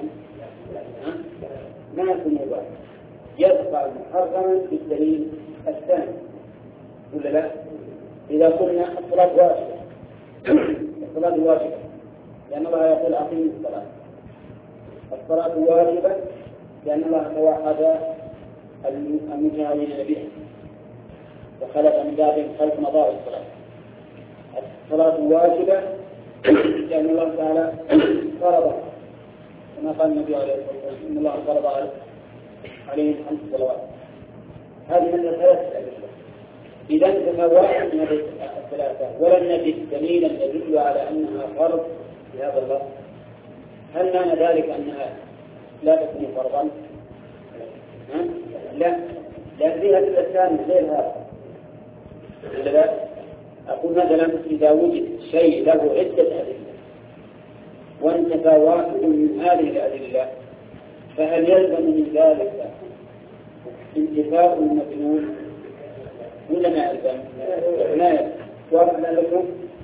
ما يكون مباحا يبقى محرما بالدليل الثاني ولا لا؟ إذا قلنا الصلاة واجبة الصلاة واجبة لأن الله يقول أقيموا الصلاة الصلاة واجبة لأن الله توعد المتهاونين بها، وخلف من بابهم خلف مضاء الصلاة. الصلاة واجبة لأن الله تعالى فرضها، كما قال النبي عليه الصلاة والسلام إن الله فرض عليهم خمس صلوات. هذه من ثلاثة أدلة. إذا انتهى واحد من هذه الثلاثة ولم نجد دليلا يدل على أنها فرض في هذا اللفظ، هل معنى ذلك أنها لا تكون فرضا؟ لا، لأن فيها أدلة ثانية غير هذا. لا، أقول مثلا إذا وجد شيء له عدة أدلة وانتفى واحد من هذه الأدلة، فهل يلزم من ذلك انتفاء المجنون ولا ما يلزم؟ لا يلزم. وأنا لكم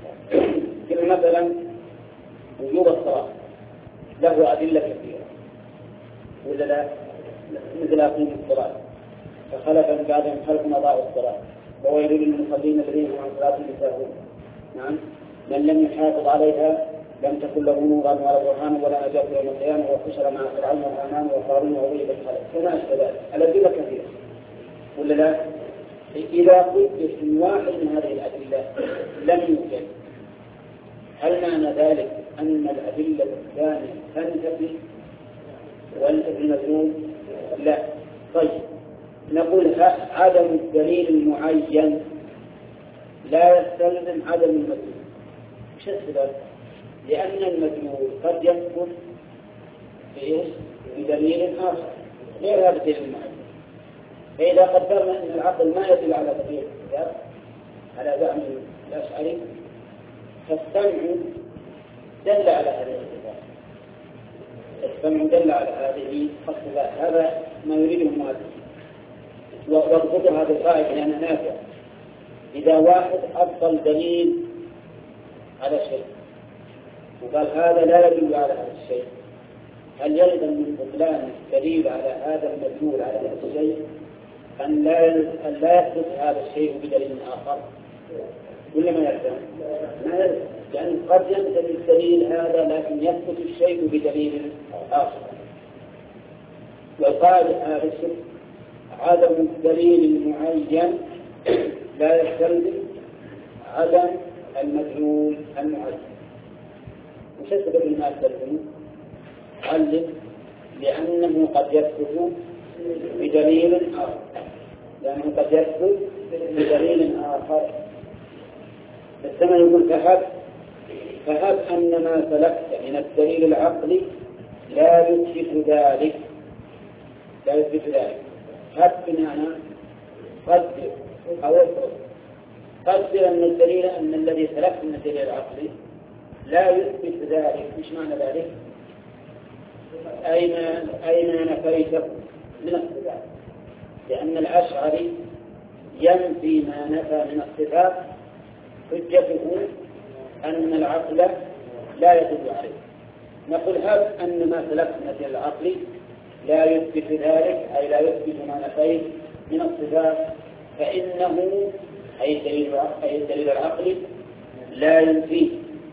كما مثلا وجوب الصلاة له أدلة كثيرة ولا لا؟ مثل أقيم الصلاة فخلف من بعدهم خلف مضاء الصلاة وويل للمصلين الذين هم عن صلاتهم ساهون. نعم، من لم يحافظ عليها لم تكن له نورا ولا برهان ولا نجاة يوم القيامة وحشر مع فرعون وهامان وقارون وأبي بن خلف وما أشبه ذلك. الأدلة كثيرة ولا لا؟ إذا قلت إن واحد من هذه الأدلة لم يوجد، هل معنى ذلك أن الأدلة الثانية تنتفي وينتفي المجنون؟ لا. طيب نقول عدم الدليل المعين لا يستلزم عدم المجنون. مش السبب؟ لأن المجنون قد يثبت بإيش؟ بدليل آخر غير هذا الدليل المعين. فإذا قدرنا أن العقل ما يدل على دليل الكتاب على زعم الأشعري، فالسمع دل على هذه الصفات. السمع دل على هذه الصفات. هذا ما يريده المؤلف، واربط هذا القاعدة لأنها نافعة. إذا واحد أبطل دليل على شيء وقال هذا لا يدل على هذا الشيء، هل يلزم من بطلان الدليل على هذا المدلول على هذا الشيء أن لا أن لا يثبت هذا الشيء بدليل آخر؟ ولا ما يلزم؟ ما يلزم، لأن قد ينتهي الدليل هذا لكن يثبت الشيء بدليل آخر. والقاعدة هذا الشيء عدم الدليل المعين لا يستلزم عدم المدلول المعين. وش السبب لما يستلزمه؟ علم لأنه قد يثبت بدليل آخر، لأنه قد يثبت بدليل آخر. الثمن يقول فهب فهب أن ما سلكت من الدليل العقلي لا يثبت ذلك لا يثبت ذلك. هب بمعنى قدر أو افرض. قدر أن الدليل أن الذي سلكت من الدليل العقلي لا يثبت ذلك. مش معنى ذلك؟ أين أين نفيته من الصفات؟ لأن الأشعري ينفي ما نفى من الصفات، حجته أن العقل لا يدل عليه. نقول هب أن ما سلكت من الدليل العقلي لا يثبت ذلك، أي لا يثبت ما نفيه من الصفات، فإنه أي الدليل أي الدليل العقلي لا ينفيه.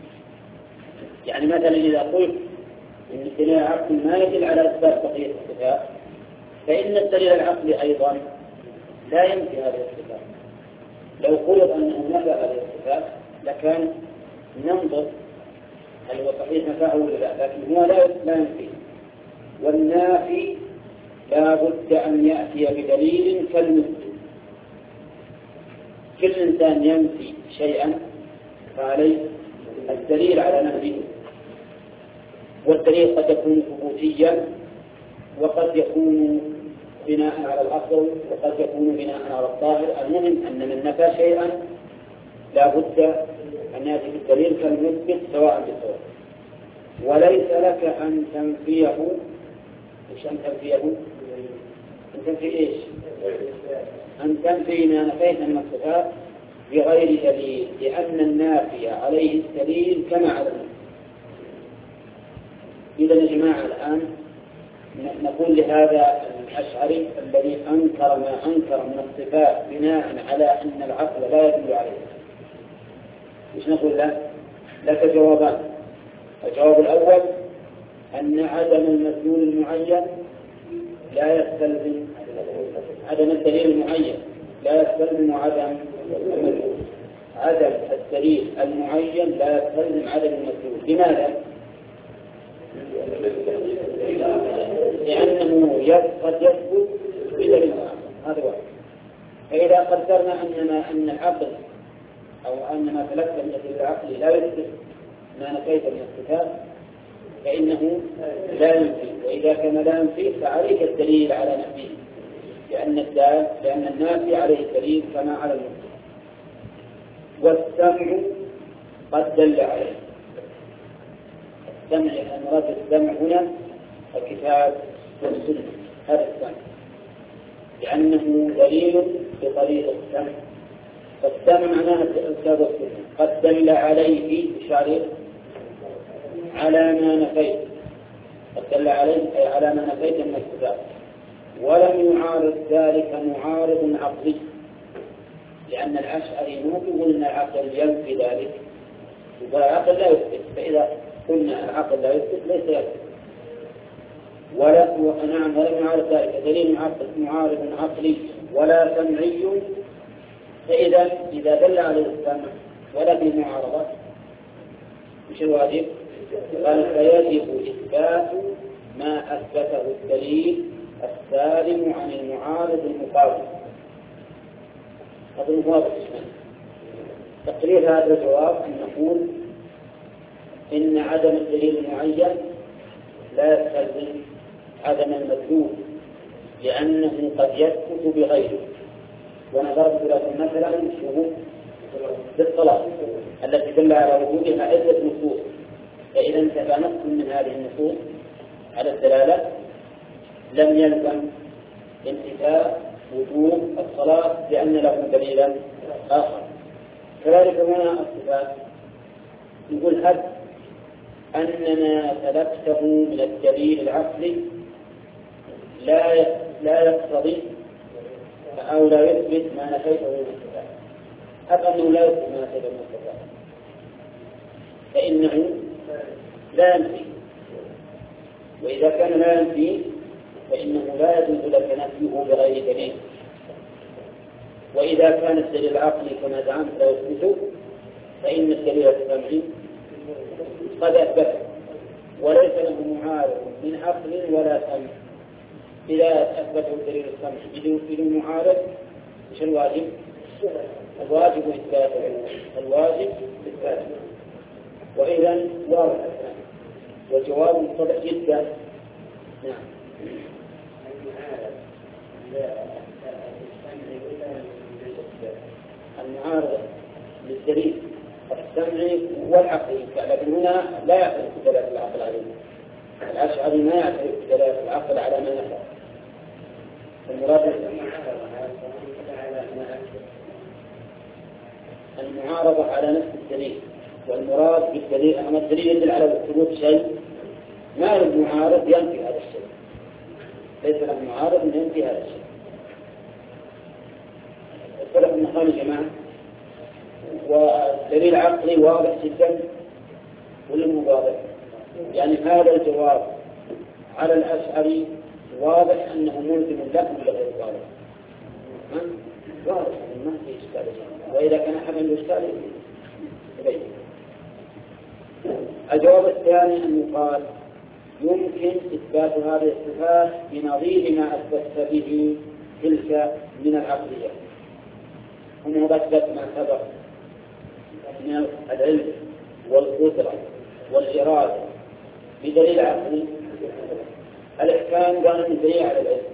يعني مثلا إذا قلت إن الدليل العقلي ما يدل على إثبات بقية الصفات، فإن الدليل العقلي أيضا لا ينفي هذه الصفات. لو قلت أنه نفى هذه الصفات لكان ننظر هل هو صحيح نفاه ولا لا، لكن هو لا لا ينفي. والنافي لا بد أن يأتي بدليل كالمثل. كل إنسان ينفي شيئا فعليه الدليل على نفيه، والدليل قد يكون ثبوتيا وقد يكون بناء على الأصل وقد يكون بناء على الظاهر. المهم أن من نفى شيئا لا بد أن يأتي بالدليل كالمثبت سواء بسواء. وليس لك أن تنفيه إيش أن تنفيه أن تنفي إيش أن تنفي ما نفيت من الصفات بغير دليل، لأن النافي عليه الدليل كما علمنا. إذا يا جماعة الآن نقول لهذا الأشعري الذي أنكر ما أنكر من الصفات بناء على أن العقل لا يدل عليه، إيش نقول له؟ لك جوابان. الجواب الأول أن عدم المدلول المعين لا يستلزم عدم الدليل المعين لا يستلزم عدم المدلول. عدم الدليل المعين لا يستلزم عدم المدلول. لماذا؟ لأنه قد يثبت بدليل هذا واحد. فإذا قدرنا أننا أن العقل أو أن ما تلقى من الدليل العقلي لا يثبت ما نفيت من الكتاب فإنه لا ينفي، وإذا كان لا ينفي فعليك الدليل على نفيه، لأن الدال لأن النافي عليه الدليل كما على المثبت. والسمع قد دل عليه. السمع المراد السمع هنا الكتاب والسنة، هذا السمع لأنه دليل بطريق السمع. فالسمع معناه الكتاب والسنة قد دل عليه بشارع على ما نفيت، قد دل عليه أي على ما نفيت من الكتاب، ولم يعارض ذلك معارض عقلي، لأن الأشعري مو يقول أن العقل ينفي ذلك، يقول العقل لا يثبت، فإذا قلنا العقل لا يثبت ليس يثبت. ولا نعم ولم يعارض ذلك دليل معارض عقلي ولا سمعي، فإذا إذا دل عليه السمع ولا في معارضة مش الواجب؟ قال فيجب إثبات ما أثبته الدليل السالم عن المعارض المقاوم. هذا الموافق اسمه. تقرير هذا الجواب أن نقول إن عدم الدليل المعين لا يستلزم عدم المدلول، لأنه قد يثبت بغيره. ونظرت لكم مثلا شهود بالصلاة التي دل على وجودها عدة نصوص، فإذا انتفى نص من هذه النصوص على الدلالة لم يلزم انتفاء وجوب الصلاة لأن له دليلا آخر. كذلك هنا الصفات يقول هل أن ما سلكته من الدليل العقلي لا لا يقتضي أو لا يثبت ما نفيته من الصفات، هل أنه لا يثبت ما نفيته من الصفات فإنه لا ينفي، وإذا كان لا ينفي فإنه لا يجوز لك نفيه بغير دليل. وإذا كان الدليل العقلي كما زعمت لا يثبته فإن الدليل السمعي قد أثبته وليس له معارض من عقل ولا سمع. إذا أثبته الدليل السمعي بدون معارض إيش الواجب؟ الواجب إثباته، الواجب إثباته. وإذا واضح والجواب متضح جدا. نعم. المعارضة للدليل السمعي والعقلي، لكن هنا لا يعترف بدلالة العقل عليه. الأشعري ما يعترف بدلالة العقل على ما نفى. المراد المعارضة على نفس الدليل، والمراد بالدليل أما الدليل يدل على ثبوت شيء ما له معارض ينفي هذا الشيء، ليس له معارض ينفي هذا الشيء. السلف النقال يا جماعة، والدليل عقلي واضح جدا ولا مو واضح؟ يعني هذا الجواب على الأشعري واضح أنه ملزم له ولا غير واضح؟ واضح ما في إشكال، وإذا كان أحد عنده إشكال يبين. الجواب الثاني أنه قال يمكن إثبات هذه الصفات بنظير ما أثبت به تلك من العقلية، هم أثبت ما سبق من العلم والقدرة والإرادة بدليل عقلي. الإحكام قال من دليل على العلم،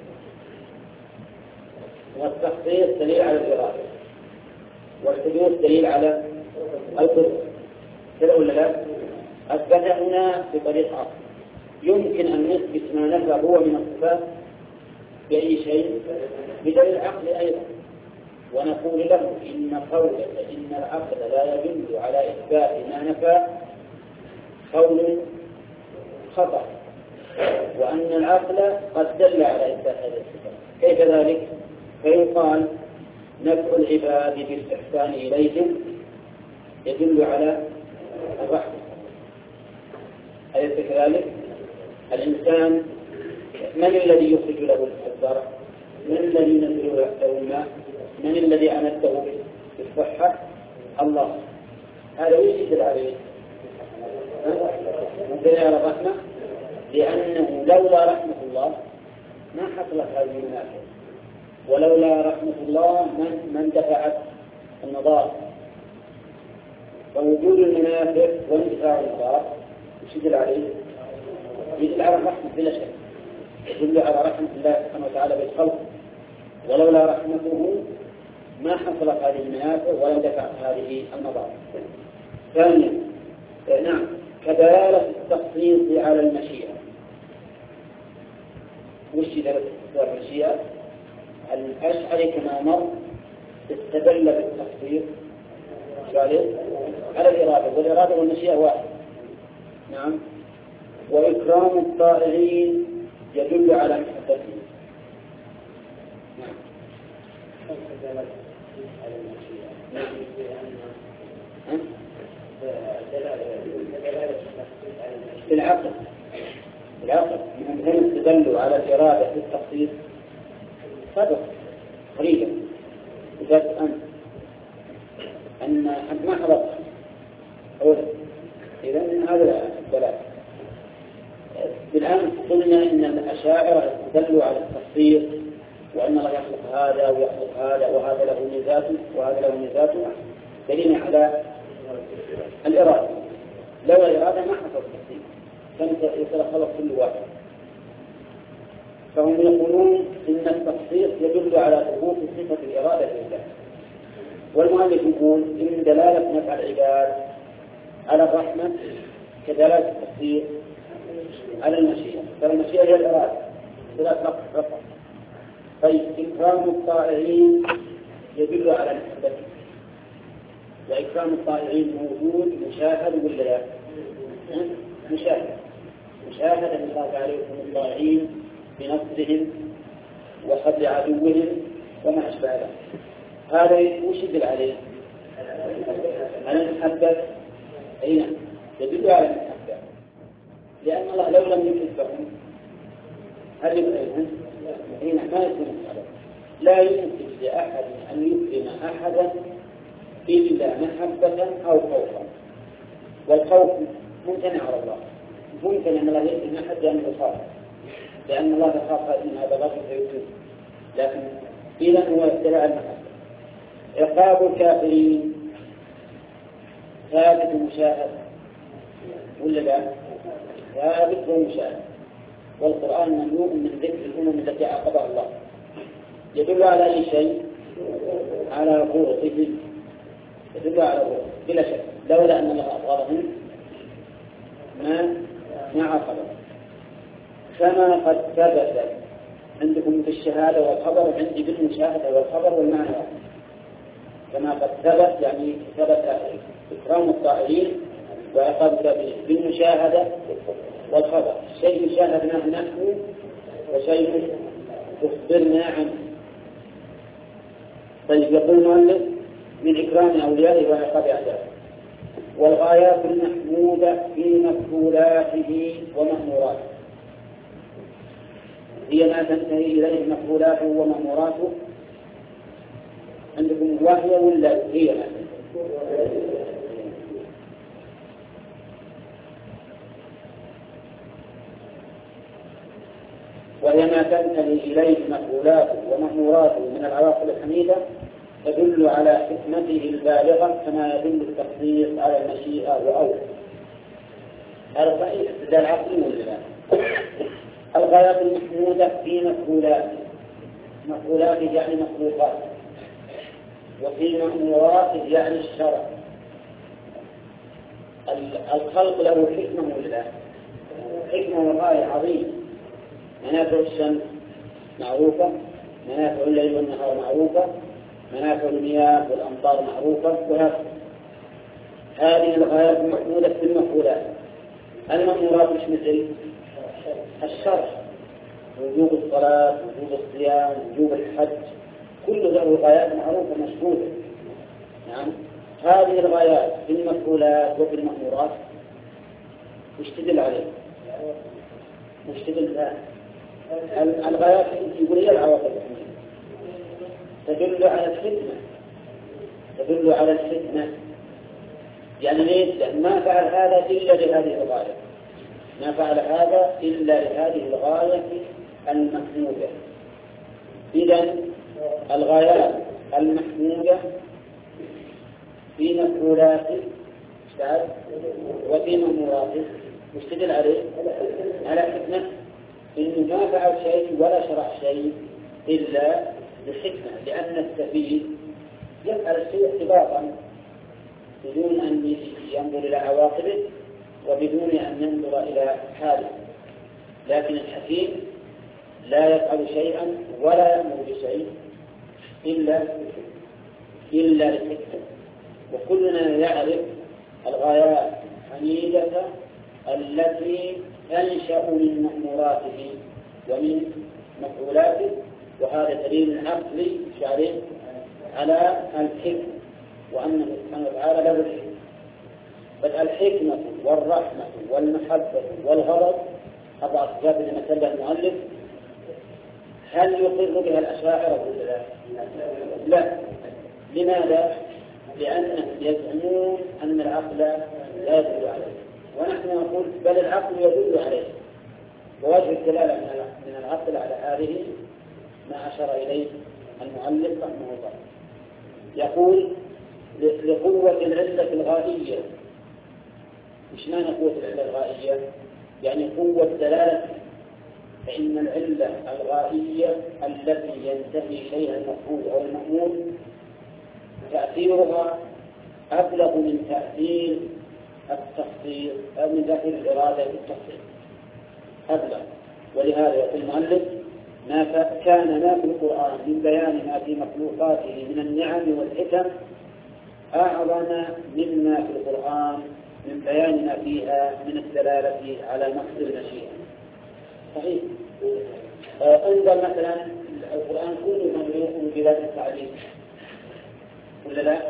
والتخصيص دليل على الإرادة، والحدوث دليل على القدرة، كذا ولا لا؟ أثبت هنا بطريق عقل. يمكن أن نثبت ما نفى هو من الصفات بأي شيء بدليل عقل أيضا، ونقول له إن قولك إن العقل لا يدل على إثبات ما نفى قول خطأ، وأن العقل قد دل على إثبات هذه الصفات. كيف ذلك؟ فيقال نفع العباد بالإحسان إليهم يدل على الرحمة، أليس كذلك؟ الإنسان من الذي يخرج له الزرع؟ من الذي ينزل له الماء؟ من الذي أمده بالصحة؟ الله. هذا يشدد عليه مثل على الرحمة، لأنه لولا رحمة الله ما حصلت هذه المنافع، ولولا رحمة الله من من دفعت النظار. فوجود المنافع واندفاع النظار يشدد عليه، يدل على الرحمة بلا شك، يدل على رحمة الله سبحانه وتعالى بالخلق، ولولا رحمته ما حصلت هذه المنافع ولا دفعت هذه النظار. ثانيا نعم كدلالة التخصيص على المشيئة. وش دلالة المشيئة؟ الأشعري كما مر استدل بالتخصيص على الإرادة، والإرادة والمشيئة واحد. نعم. وإكرام الطائعين يدل على محبتهم. نعم. نعم. بالعقل بالعقل من هم استدلوا على الإرادة في التخصيص سبق قريبا وجدت أنت أن أنت ما حضرت أولا، إذا من هذا الدلالة. بالآن قلنا إن الأشاعرة استدلوا على التخصيص وأن الله يخلق هذا ويخلق هذا وهذا له ميزاته وهذا له ميزاته، دليل على الإرادة. لو الإرادة ما حصل التخصيص كان يتخلق كل واحد. فهم يقولون إن التخصيص يدل على ثبوت صفة الإرادة لله. والمؤلف يقول إن دلالة نفع العباد على الرحمة كدلالة التخصيص على المشيئة، فالمشيئة هي الإرادة ثلاث رقم رقم. طيب إكرام الطائعين يدل على محبته، وإكرام الطائعين موجود مشاهد ولا لا؟ مشاهد مشاهد أن الله عليكم الطائعين بنصرهم وصد عدوهم وما أشبه ذلك. هذا وش يدل عليه؟ على المحبة. أين يدل على المحبة، لأن الله لو لم يكرمهم هل يكرمهم؟ أين ما يكرم. لا يمكن لأحد أن يكرم أحدا إلا محبة أو خوفا، والخوف ممتنع على الله. ممكن أن الله يكرم أحد أن يخاف، لأن الله يخاف من هذا الرجل فيكرمه، لكن إذا هو ابتلاء المحبة. عقاب الكافرين ثابت مشاهد ولا لا؟ ثابت ومشاهد. والقرآن مملوء من ذكر الأمم التي عاقبها الله، يدل على أي شيء؟ على غرضه، يدل على غرضه بلا شك. لولا أن الله أبغضهم ما ما عاقبهم. كما قد ثبت عندكم في الشهادة والخبر، عندي بالمشاهدة والخبر والمعنى. كما قد ثبت يعني ثبت إكرام الطائعين وعقاب الكافرين بالمشاهدة والخبر. شيء شاهدناه نحن وشيء أخبرنا عنه. طيب يقول المؤلف من إكرام أوليائه وعقاب أعدائه. والغايات المحمودة في مفعولاته ومأموراته هي ما تنتهي إليه مفعولاته ومأموراته. عندكم وهي ولا هي؟ وهي ما تنتهي إليه مفعولاته ومأموراته من العواقب الحميدة، تدل على حكمته البالغة كما يدل التخصيص على المشيئة وأول. هذا صحيح استدلال عقلي ولا لا؟ الغايات المحمودة في مفعولاته، مفعولاته يعني مخلوقات، وفي مأموراته يعني الشرع. الخلق له حكمة ولا لا؟ حكمة وغاية عظيمة. منافع الشمس معروفة، منافع الليل والنهار معروفة، منافع المياه والأمطار معروفة، وهكذا. هذه الغايات محمودة في المفعولات. المأمورات مش مثل الشرع، وجوب الصلاة، وجوب الصيام، وجوب الحج، كل ذلك الغايات معروفة مشهودة. نعم. هذه الغايات في المفعولات وفي المأمورات وش تدل عليه؟ وش تدل على الغايات؟ يقول هي العواقب الحميدة. تدل على الحكمة تدل على الحكمة يعني ليش؟ ما فعل هذا إلا لهذه الغاية ما فعل هذا إلا لهذه الغاية المحمودة. إذن الغايات المحمودة في مفعولاته وفي مأموراته مستدل عليه على حكمة إنه ما فعل شيء ولا شرع شيء إلا بحكمة، لأن السفيه يفعل الشيء احتباطا بدون أن ينظر إلى عواقبه وبدون أن ينظر إلى حاله، لكن الحكيم لا يفعل شيئا ولا يأمر بشيء إلا إلا للحكمة. وكلنا يعرف الغايات الحميدة التي تنشأ من مأموراته ومن مفعولاته، وهذا دليل عقلي شرعي على الحكمة وأنه سبحانه وتعالى له الحكمة. بل الحكمة والرحمة والمحبة والغضب أربع صفات لما سبق المؤلف، هل يقر بها الأشاعرة ولا لا؟ لا. لماذا؟ لأنهم يزعمون أن العقل لا يدل عليه، ونحن نقول بل العقل يدل عليه. ووجه الدلالة من العقل على هذه ما أشار إليه المؤلف رحمه الله. يقول لقوة العلة الغائية. مش معنى قوة العلة الغائية؟ يعني قوة دلالة، فإن العلة الغائية التي ينتهي شيئا المفعول أو المأمور تأثيرها أبلغ من تأثير التخطيط أو من تأثير الإرادة بالتخطيط أبلغ. ولهذا يقول المؤلف ما كان ما في القرآن من بيان ما في مخلوقاته من النعم والحكم أعظم مما في القرآن من بيان ما فيها من الدلالة على مقصد المشيئة. صحيح. انظر مثلا القرآن كله مملوء بذات التعليم ولا لا؟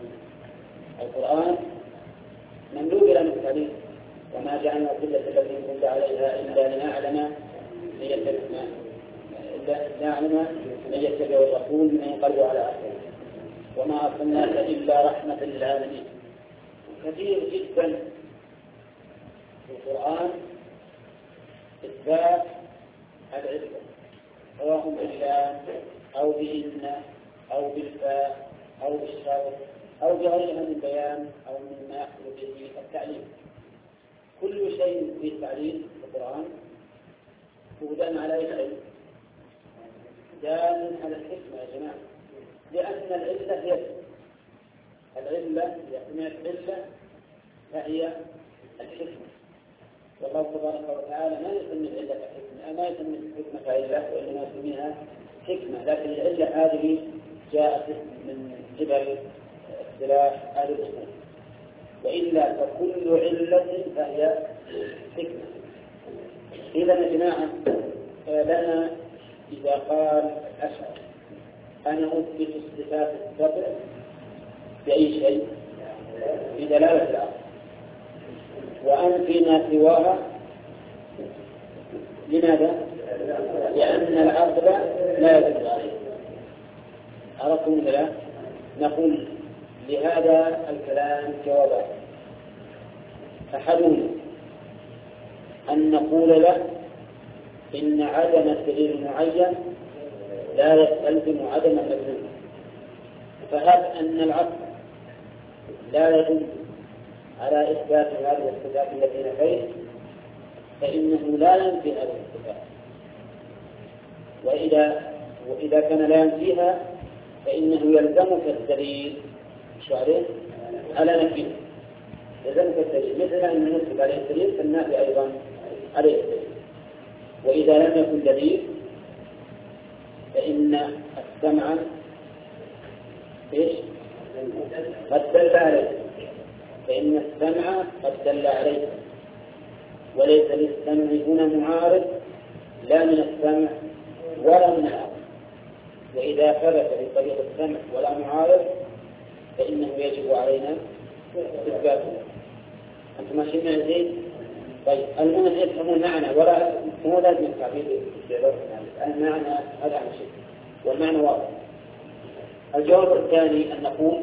القرآن مملوء بذات التعليم، وما جعلنا القبلة التي كنت عليها إلا لنعلم نعلم من يتبع الرسول من ينقلب على آخره وما أرسلناك إلا رحمة للعالمين. كثير جدا في القرآن إثبات العلم سواء بالله أو بإن أو بالفاء أو بالشرط أو بغيرها من بيان أو مما يحصل به التعليم. كل شيء في التعليم في القرآن هو دال على العلم، دال على الحكمة يا جماعة، لأن العلة هي العلة هي العلة فهي الحكمة. والله تبارك وتعالى ما يسمي العلة حكمة، ما يسمي الحكمة علة وإنما يسميها حكمة، لكن العلة هذه جاءت من قبل اختلاف أهل الأصول، وإلا فكل علة فهي حكمة. إذا يا جماعة لنا إذا قال الأشعر أنا أثبت الصفات السبع بأي شيء؟ بدلالة العقل، وأنفي ما سواها. لماذا؟ لأن العقل لا يدل عليه. عرفتم ولا لا؟ نقول لهذا الكلام جوابان. أحدهما أن نقول له إن عدم الدليل المعين لا يستلزم عدم المدلول، فهب أن العقل لا يدل على إثبات هذه الصفات التي نفيت فإنه لا ينفي هذه الصفات، وإذا وإذا كان لا ينفيها فإنه يلزمك الدليل شو عليه؟ على نفيه، يلزمك الدليل، مثل أن ننسب عليه الدليل فالنافي أيضا عليه الدليل. وإذا لم يكن دليل فإن السمع إيش؟ قد دل عليه، فإن السمع قد دل عليه، وليس للسمع هنا معارض لا من السمع ولا من العقل. وإذا ثبت بطريق السمع ولا معارض فإنه يجب علينا إثباته. أنتم ماشيين معي زين؟ طيب المهم يفهمون معنى ولا مو لازم التعبير باستعراض المعنى، المعنى هذا عن شيء والمعنى واضح. الجواب الثاني أن نقول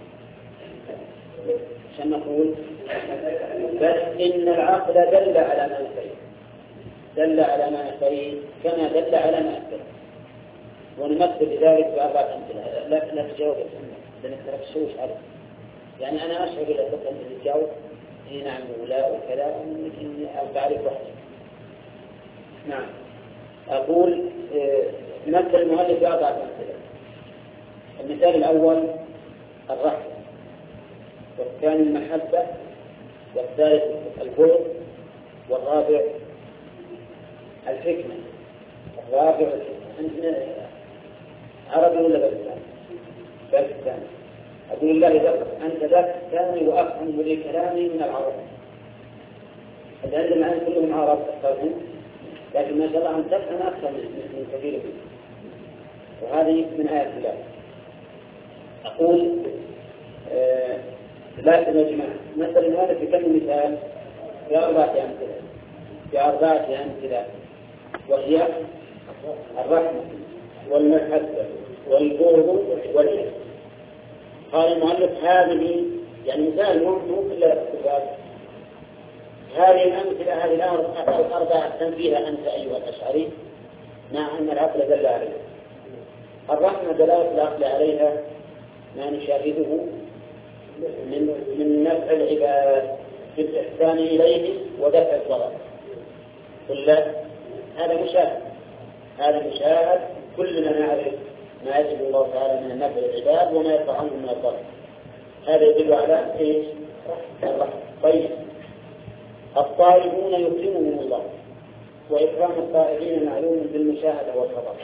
عشان نقول بس إن العقل دل على ما نفيه، دل على ما نفيه كما دل على ما أثبت، ونمثل ذلك بأربعة أمثلة. لا لا تجاوب لأنك تركشوش عليه، يعني أنا أشعر إلى فقط أن تجاوب إيه نعم ولا وكذا إني أعرف وحدي. نعم أقول نمثل المؤلف بأربعة أمثلة. المثال الأول الرحمة، والثاني المحبة، والثالث البغض، والرابع الحكمة. الرابع الحكمة. عربي ولا باكستاني؟ باكستاني. أقول الله إذا أنت باكستاني وأفهم لي كلامي من العرب. عندما أن كلهم عرب أفهمهم، لكن ما شاء الله أن تفهم أكثر من كثير منهم، وهذه من آيات الله. أقول آه لا تنجمع مثلا هذا في كم مثال في أربعة أمثلة في أربعة أمثلة وهي الرحمة والمحبة والبغض والحب. قال المؤلف هذه يعني مثال مو كل الاختلاف، هذه الأمثلة هذه الأربعة تنفيها أنت أيها الأشعري مع أن العقل دل عليها. الرحمة دلالة العقل عليها ما نشاهده من من نفع العباد بالإحسان إليه ودفع الضرر، كله هذا مشاهد، هذا مشاهد كلنا نعرف ما يجب الله تعالى من نفع العباد وما يدفع عنهم من الضرر. هذا يدل على ايش؟ الرحمة. طيب الطائعون يكرمهم الله، وإكرام الطائعين معلوم بالمشاهدة والخبر.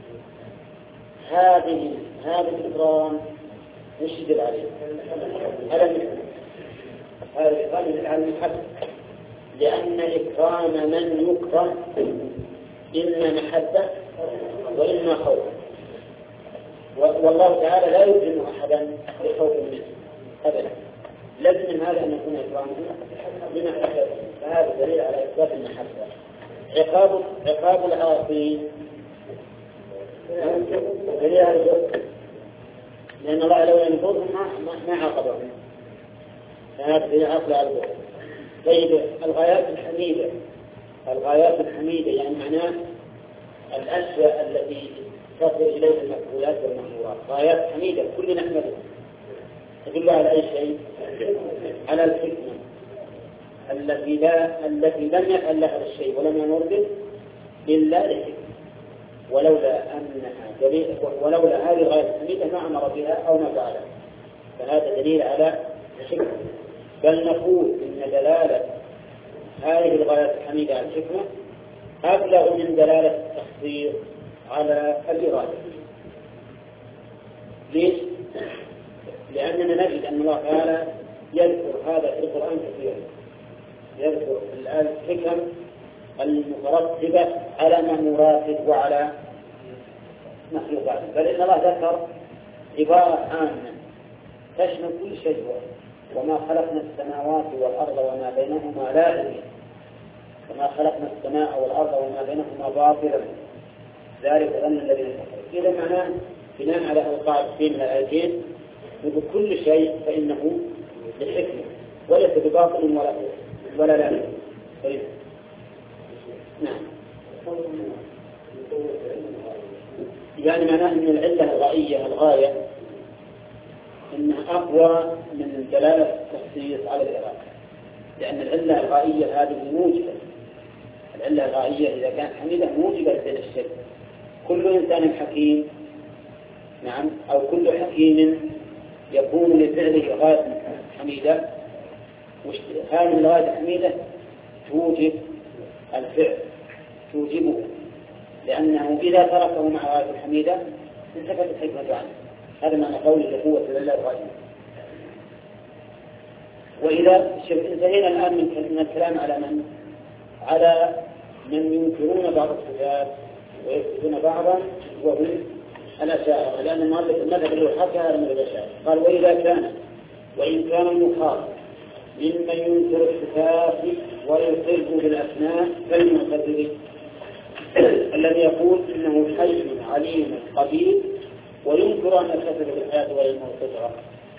هذه هذا الإكرام مش يدل عليه هذا الإكرام، هذا الإكرام يدل على المحبة، لأن إكرام من يكرم إما محبة وإما خوف، والله تعالى لا يكرم أحدا بخوف منه أبدا. لازم من هذا أن يكون إكرامه بمحبة، فهذا دليل على إثبات المحبة. عقاب عقاب العاصي دليل على ذلك، لأن الله لو ينفذهم ما ما عاقبهم، فهذا دليل عقل على ذلك. طيب الغايات الحميدة، الغايات الحميدة يعني معناه الأشياء التي تصل إليها المقبولات والمأمورات، غايات حميدة كل نحمده، تدل على أي شيء؟ على الحكمة التي لا التي لم يفعل لها الشيء ولم يمر به إلا لحكمة، ولولا أنها دليل ولولا هذه الغاية الحميدة ما أمر بها أو ما فعلها، فهذا دليل على الحكمة. بل نقول إن دلالة هذه الغاية الحميدة على الحكمة أبلغ من دلالة التخطيط على الإرادة. ليش؟ لأننا نجد أن الله تعالى يذكر هذا في القرآن كثيرا، يذكر الحكم المترتبة على مأموراته وعلى مخلوقاته، بل إن الله ذكر عبارة عامة تشمل كل شيء، وما خلقنا السماوات والأرض وما بينهما لاعبين، وما خلقنا السماء والأرض وما بينهما باطلا ذلك ظن الذين كفروا. إذا معناه بناء على أوقات بين الآيتين بكل شيء فإنه لحكمة وليس بباطل ولا ولا لا. طيب نعم، يعني معناه أن العلة الغائية الغاية أنها أقوى من دلالة التخصيص على الإرادة، لأن العلة الغائية هذه موجبة، العلة الغائية إذا كانت حميدة موجبة للشيء. كل إنسان حكيم نعم أو كل حكيم يكون لفعله غاية حميدة، هذه الغاية الحميدة توجب الفعل توجبه، لأنه إذا تركه مع غاية الحميدة انتفت الحكمة عنه. هذا معنى قول لقوة الله الغاية. وإذا انتهينا الآن من الكلام على من على من ينكرون بعض الصفات ويثبتون بعضا وهم الأشاعرة، لأن المؤلف المذهب اللي حكى هذا من الأشاعرة. قال وإذا كان وإن كان المخاطب ممن ينكر الصفات ويصر بالأسماء فالمعتزلي الذي يقول إنه حي عليم قدير وينكر أن يتصف بالحياة والعلم والقدرة.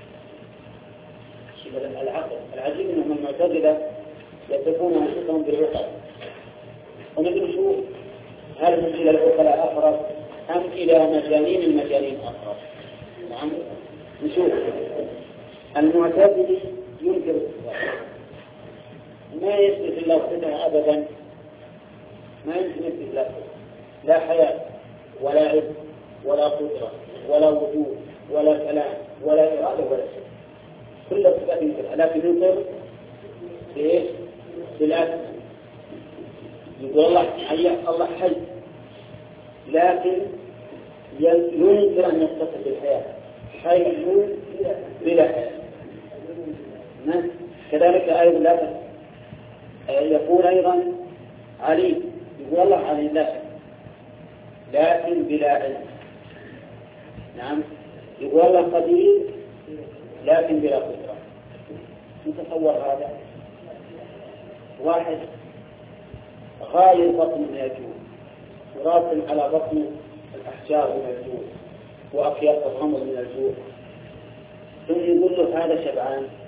العقل العجيب أنهم المعتزلة يصفون أنفسهم بالعقل، ونحن نشوف هل هم إلى العقلاء أقرب أم إلى مجانين المجانين أقرب؟ نعم نشوف. المعتزلي ينكر الصفات، ما يثبت الله قدرة أبدا، ما يمكن يثبت له لا حياة ولا علم ولا قدرة ولا وجود ولا كلام ولا إرادة ولا شيء، كل الصفات ينكرها، لكن ينكر بإيش؟ بالأسماء. يقول الله حي، الله حي، لكن ينكر أن يتصف بالحياة، حي بلا حياة. كذلك أيضا لا يقول أيضا عليم، يقول الله عليم لا شك لكن بلا علم. نعم يقول الله قدير لكن بلا قدرة. نتصور هذا واحد غاير بطن من الجوع وراسم على بطن الأحجار من الجوع وأكياس الرمل من الجوع، ثم يقول له هذا شبعان